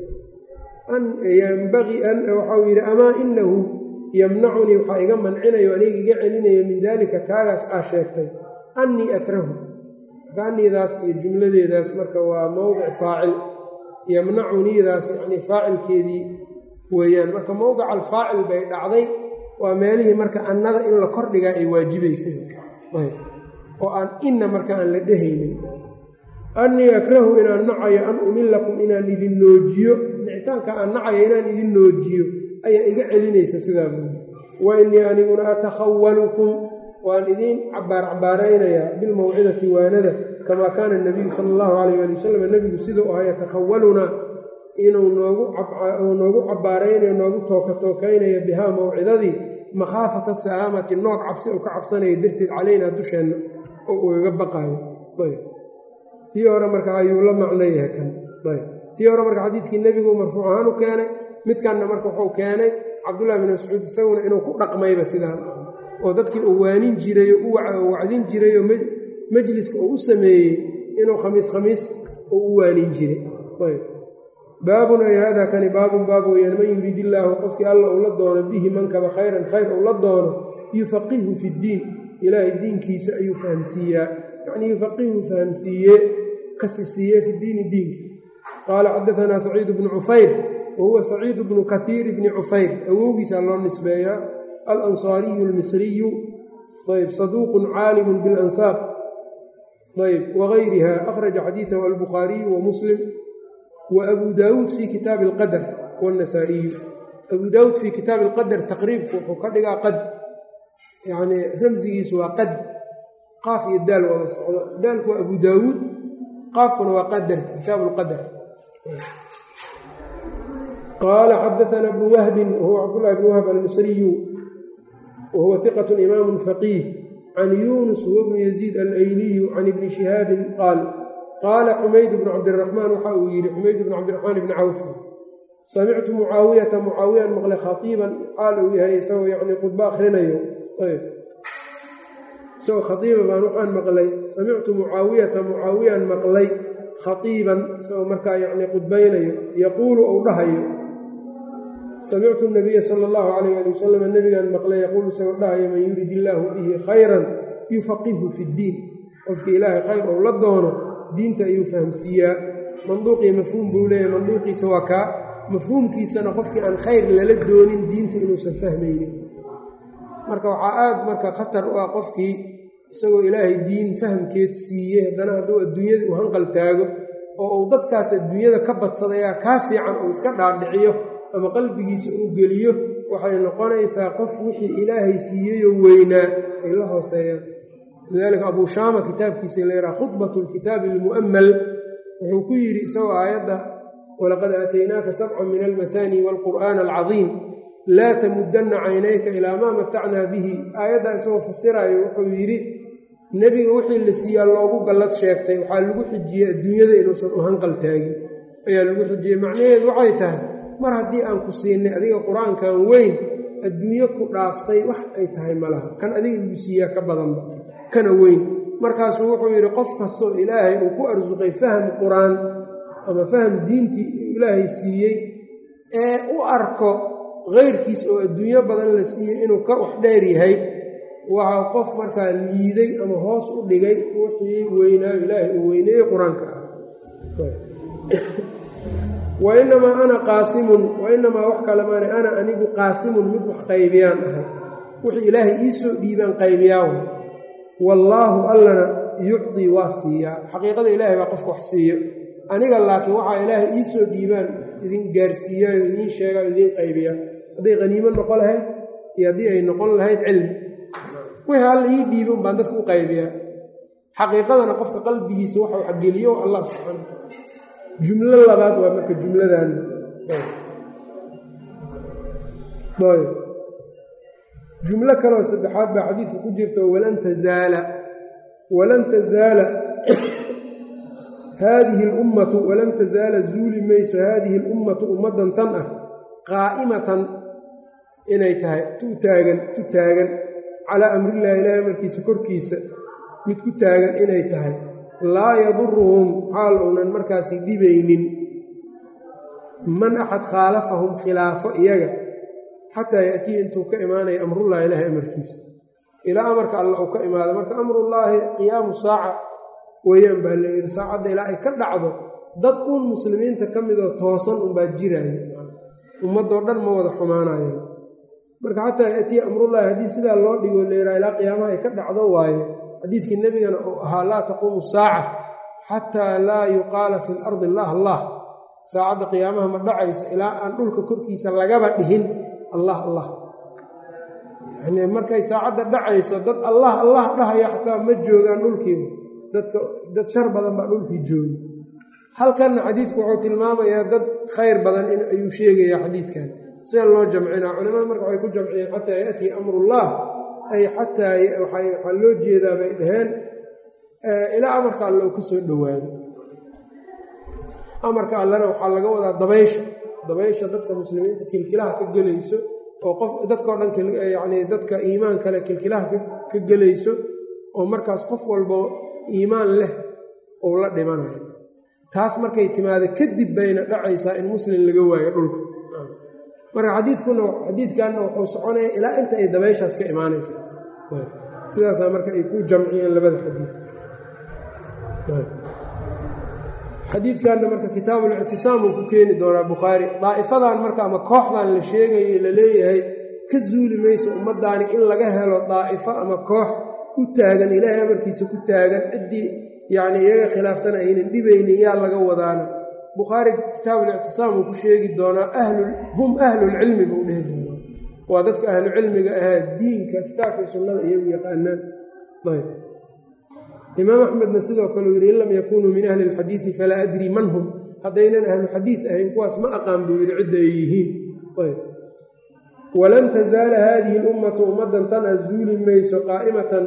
S1: yanbagii an waxau yidhi amaa inahu yamnacunii waxaa iga mancinayo aniga iga celinayo min daalika kaagaas aad sheegtay annii akrahu marka anniidaas iyo jumladeedaas marka waa mowdic faacil yamnacuniidaas yacnii faacilkeedii weeyaan marka mowdica alfaacil bay dhacday waa meelihii marka annada in la kordhigaa ay waajibaysay oo aan inna marka aan la dhehaynin annii akrahu inaan nacayo an umillakum inaan idin noojiyo nicitaanka aan nacayo inaan idin noojiyo ayaa iga celinaysa sidaa buuli wa innii aniguna atakhawalukum waan idiin cabaar cabaaraynayaa bilmawcidati waanada kamaa kaana nabiyu sala allahu calayh ali wasalam nebigu siduu ahaa yatakhawalunaa inuu noogu noogu cabaaraynayo noogu tooka tookaynayo bihaa mawcidadii makhaafata salaamati noog cabsi uu ka cabsanayo darteed calaynaa dusheenna oo ugaga baqaayo ayb tii hore marka ayuu la macno yahay kan ayb tii hore marka xadiidkii nebigu marfuuc ahaan u keenay midkanna marka wuxuu keenay cabdullahi bin mascuud isaguna inuu ku dhaqmayba sidaan oo dadkii uu waanin jiray oo u wacdin jiray oo majliska uu u sameeyey inuu khamiis khamiis uu u waanin jiray ayb baabun ay haadaa kani baabun baab weyaan man yuriid illaahu qofkii alla uu la doono bihi mankaba khayran khayr uu la doono yufaqihu fi ddiin ilaahay diinkiisa ayuu fahamsiiyaa yacnii yufaqihu fahamsiiye kasisiiye fi diini diinka qaala xadaanaa saciid bnu cufayr wa huwa saciid bnu kaiir bni cufayr awowgiisaa loo nisbeeyaa alansaariyu almisriyu ayb saduuqun caalimun bilansaab ayb wagayriha akhraja xadiidahu albukhaariyu wa muslim wa abu daawuud fii kitaabi alqadar waannasaa'iyu abu daawuud fii kitaabi alqadar taqriibku wuxuu ka dhigaa qad yacnii ramsigiisu waa qad qaaf iyo daal wada socdo daalku waa abu daawuud qaafkuna waa qadar kitaabu lqadar qaala xadaanaa bnu wahbin wahuwa cabdullahi bnu wahb almisriyu wahuwa hiqat imaamu faqiih can yuunus huwa bnu yaziid alayliyu can ibni shihaabin qaal qaala xumayd bnu cabdiraxmaan waxa uu yidhi xumayd bnu cabdiraxmaan bni cawf samictu mucaawiyata mucaawiyan maqlay khaiiban xaal uu yahay isagoo yacnii khudbo akhrinayo isagoo khaiiba baan waxaan maqlay samictu mucaawiyata mucaawiyan maqlay khaiiban isagoo markaa yacnii khudbaynayo yaquulu ou dhahayo samictu nabiya sala allahu calayh ali wasalam nebigaan maqlay yaquulu isagoo dhahayo man yurid illaahu bihi khayran yufaqihu fi ddiin qofkii ilaahay khayr ou la doono diinta ayuu fahamsiiyaa manduuqii mafhuum buu leeyahay manduuqiisa waa kaa mafhuumkiisana qofkii aan khayr lala doonin diinta inuusan fahmaynin marka waxaa aad marka khatar u ah qofkii isagoo ilaahay diin fahamkeed siiyey haddana hadduu adduunyada u hanqal taago oo uu dadkaas adduunyada ka badsadayaa kaa fiican uu iska dhaadhiciyo ama qalbigiisa uu geliyo waxay noqonaysaa qof wixii ilaahay siiyeyoo weynaa ay la hooseeyaan lidaalika abuu shaama kitaabkiisa la yidhaha khudbatu lkitaabi almu'ammal wuxuu ku yidhi isagoo aayadda walaqad aataynaaka sabcan min almathaani waalqur'aana alcadiim laa tamuddanna caynayka ilaa maa matacnaa bihi aayaddaa isagoo fasiraayo wuxuu yidhi nebiga wixii la siiyaa loogu gallad sheegtay waxaa lagu xijiyey adduunyada inuusan u hanqal taagin ayaa lagu xijiyey macnaheedu waxay tahay mar haddii aan ku siinay adiga qur-aankan weyn adduunyo ku dhaaftay wax ay tahay malaha kan adiga lagu siiyaa ka badanba kana weyn markaasuu wuxuu yidhi qof kastoo ilaahay uu ku arsuqay faham qur-aan ama faham diintii ilaahay siiyey ee u arko keyrkiis oo adduunyo badan la siiyey inuu ka wax dheer yahay waxaa qof markaa liiday ama hoos u dhigay wixii weynaayo ilaahay uu weyneeyey qur-aanka ah wa inamaa ana qaasimun wa inamaa wax kale maana ana anigu qaasimun mid wax qaybiyaan ahay wixii ilaahay iisoo dhiibaan qaybiyaawa wallaahu allana yucdii waa siiyaa xaqiiqada ilaahay baa qofka wax siiyo aniga laakiin waxaa ilaahay iisoo dhiibaan idin gaarsiiyaayo idiin sheegaayo idiin qaybiyaa hadday qaniimo noqon lahayd iyo haddii ay noqon lahayd cilmi wixii alla ii dhiibi un baan dadka u qaybiyaa xaqiiqadana qofka qalbigiisa waxa wax geliyo Allah subhanahu wa ta'ala. Jumlo labaad waa marka jumladan bay jumlo kale oo saddexaad baa xadiidka ku jirta walan tazaala walan tazaala هذه الأمة ولن تزال زول ميس هذه الأمة أمة تنأه قائمة إنay tahay tu taagan tu taagan calaa amrillahi ilaahay amarkiisa korkiisa mid ku taagan inay tahay laa yaduruhum xaal uunan markaasi dhibaynin man axad khaalafahum khilaafo iyaga xataa ya'tii intuu ka imaanaya amrullahi ilaahay amarkiisa ilaa amarka alla uu ka imaado marka amrullaahi qiyaamu saaca weeyaan baa la yidhi saacadda ilaa ay ka dhacdo dad uun muslimiinta ka midoo toosan unbaa jiraayo ummadoo dhan ma wada xumaanayaan marka xataa ya'tii amrullaahi haddii sidaa loo dhigo leeraa ilaa qiyaamaha ay ka dhacdo waaye xadiidkii nebigana uu ahaa laa taquumu saaca xataa laa yuqaala fi lardi allah allah saacadda qiyaamaha ma dhacaysa ilaa aan dhulka korkiisa lagaba dhihin allah allah yani markay saacadda dhacayso dad allah allah dhahaya xataa ma joogaan dhulkiiba dadka dad shar badan baa dhulkii jooga halkanna xadiidku wuxuu tilmaamayaa dad khayr badan in ayuu sheegayaa xadiidkan sida loo jamcinaa culimada marka waxay ku jamciyeen xataa ya'tii amrullah ay xataa waxaa loo jeedaa bay dhaheen ilaa amarka alle uu ka soo dhowaado amarka allena waxaa laga wadaa dabaysha dabaysha dadka muslimiinta kilkilaha ka gelayso oo qof dadkao dhan yacnii dadka iimaan kale kilkilaha ka gelayso oo markaas qof walbo iimaan leh ou la dhimanayo taas markay timaado kadib bayna dhacaysaa in muslim laga waayo dhulka marka xadiidkuna xadiidkanna wuxuu soconaya ilaa inta ay dabayshaas ka imaanaysa sidaasaa marka ay ku jamciyeen labada xadiid xadiidkanna marka kitaabulictisaam uu ku keeni doonaa bukhaari daa'ifadan marka ama kooxdan la sheegayo la leeyahay ka zuuli mayso ummaddaani in laga helo daa'ifo ama koox u taagan ilaahay amarkiisa ku taagan ciddii yacnii iyaga khilaaftana aynan dhibaynin yaa laga wadaana bukhaari kitaabulictisaam uu ku sheegi doonaa ahlul hum ahlulcilmi buu dhehi doonaa waa dadka ahlucilmiga ahaa diinka kitaabka iyo sunnada iyagu yaqaanaan ayb imaam axmedna sidoo kale uu yidhi in lam yakunuu min ahli alxadiidi falaa adrii man hum haddaynan ahlu xadiid ahayn kuwaas ma aqaan buu yidhi cidda ay yihiin ayb walan tazaala haadihi lummatu ummaddan tana zuuli mayso qaa'imatan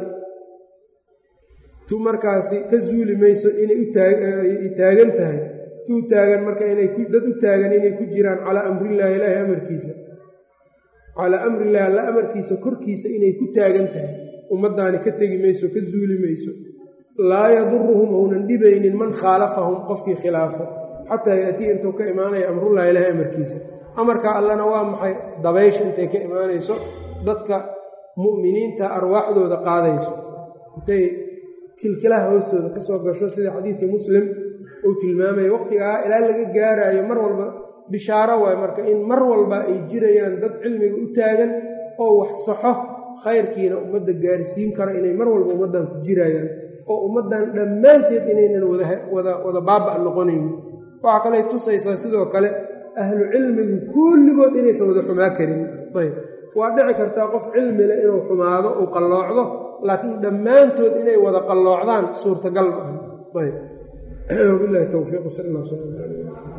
S1: tu markaasi ka zuuli mayso inay u taagan tahay tuu taagan marka inay dad u taagan inay ku jiraan calaa amrillaahi ilaahi amarkiisa calaa amrillahi alla amarkiisa korkiisa inay ku taagan tahay ummaddaani ka tegi mayso ka zuuli mayso laa yaduruhum ounan dhibaynin man khaalafahum qofkii khilaafo xataa ya'tii intuu ka imaanaya amrullahi ilaahi amarkiisa amarka allana waa maxay dabaysha intay ka imaanayso dadka mu'miniinta arwaaxdooda qaadayso intay kilkilaha hoostooda ka soo gasho sida xadiidka muslim uu tilmaamaya waqtigaa ilaa laga gaaraayo mar walba bishaaro waay marka in mar walba ay jirayaan dad cilmiga u taagan oo wax saxo khayrkiina ummadda gaarsiin karo inay mar walba ummaddan ku jirayaan oo ummaddan dhammaanteed inaynan wada wada baaba' noqonaynin waxaa kaley tusaysaa sidoo kale ahlu cilmigu kulligood inaysan wada xumaa karin ayb waa dhici kartaa qof cilmi leh inuu xumaado uu qalloocdo laakiin dhammaantood inay wada qalloocdaan suurtagal ma aha ayb wabillahi towfiiq sal allah sal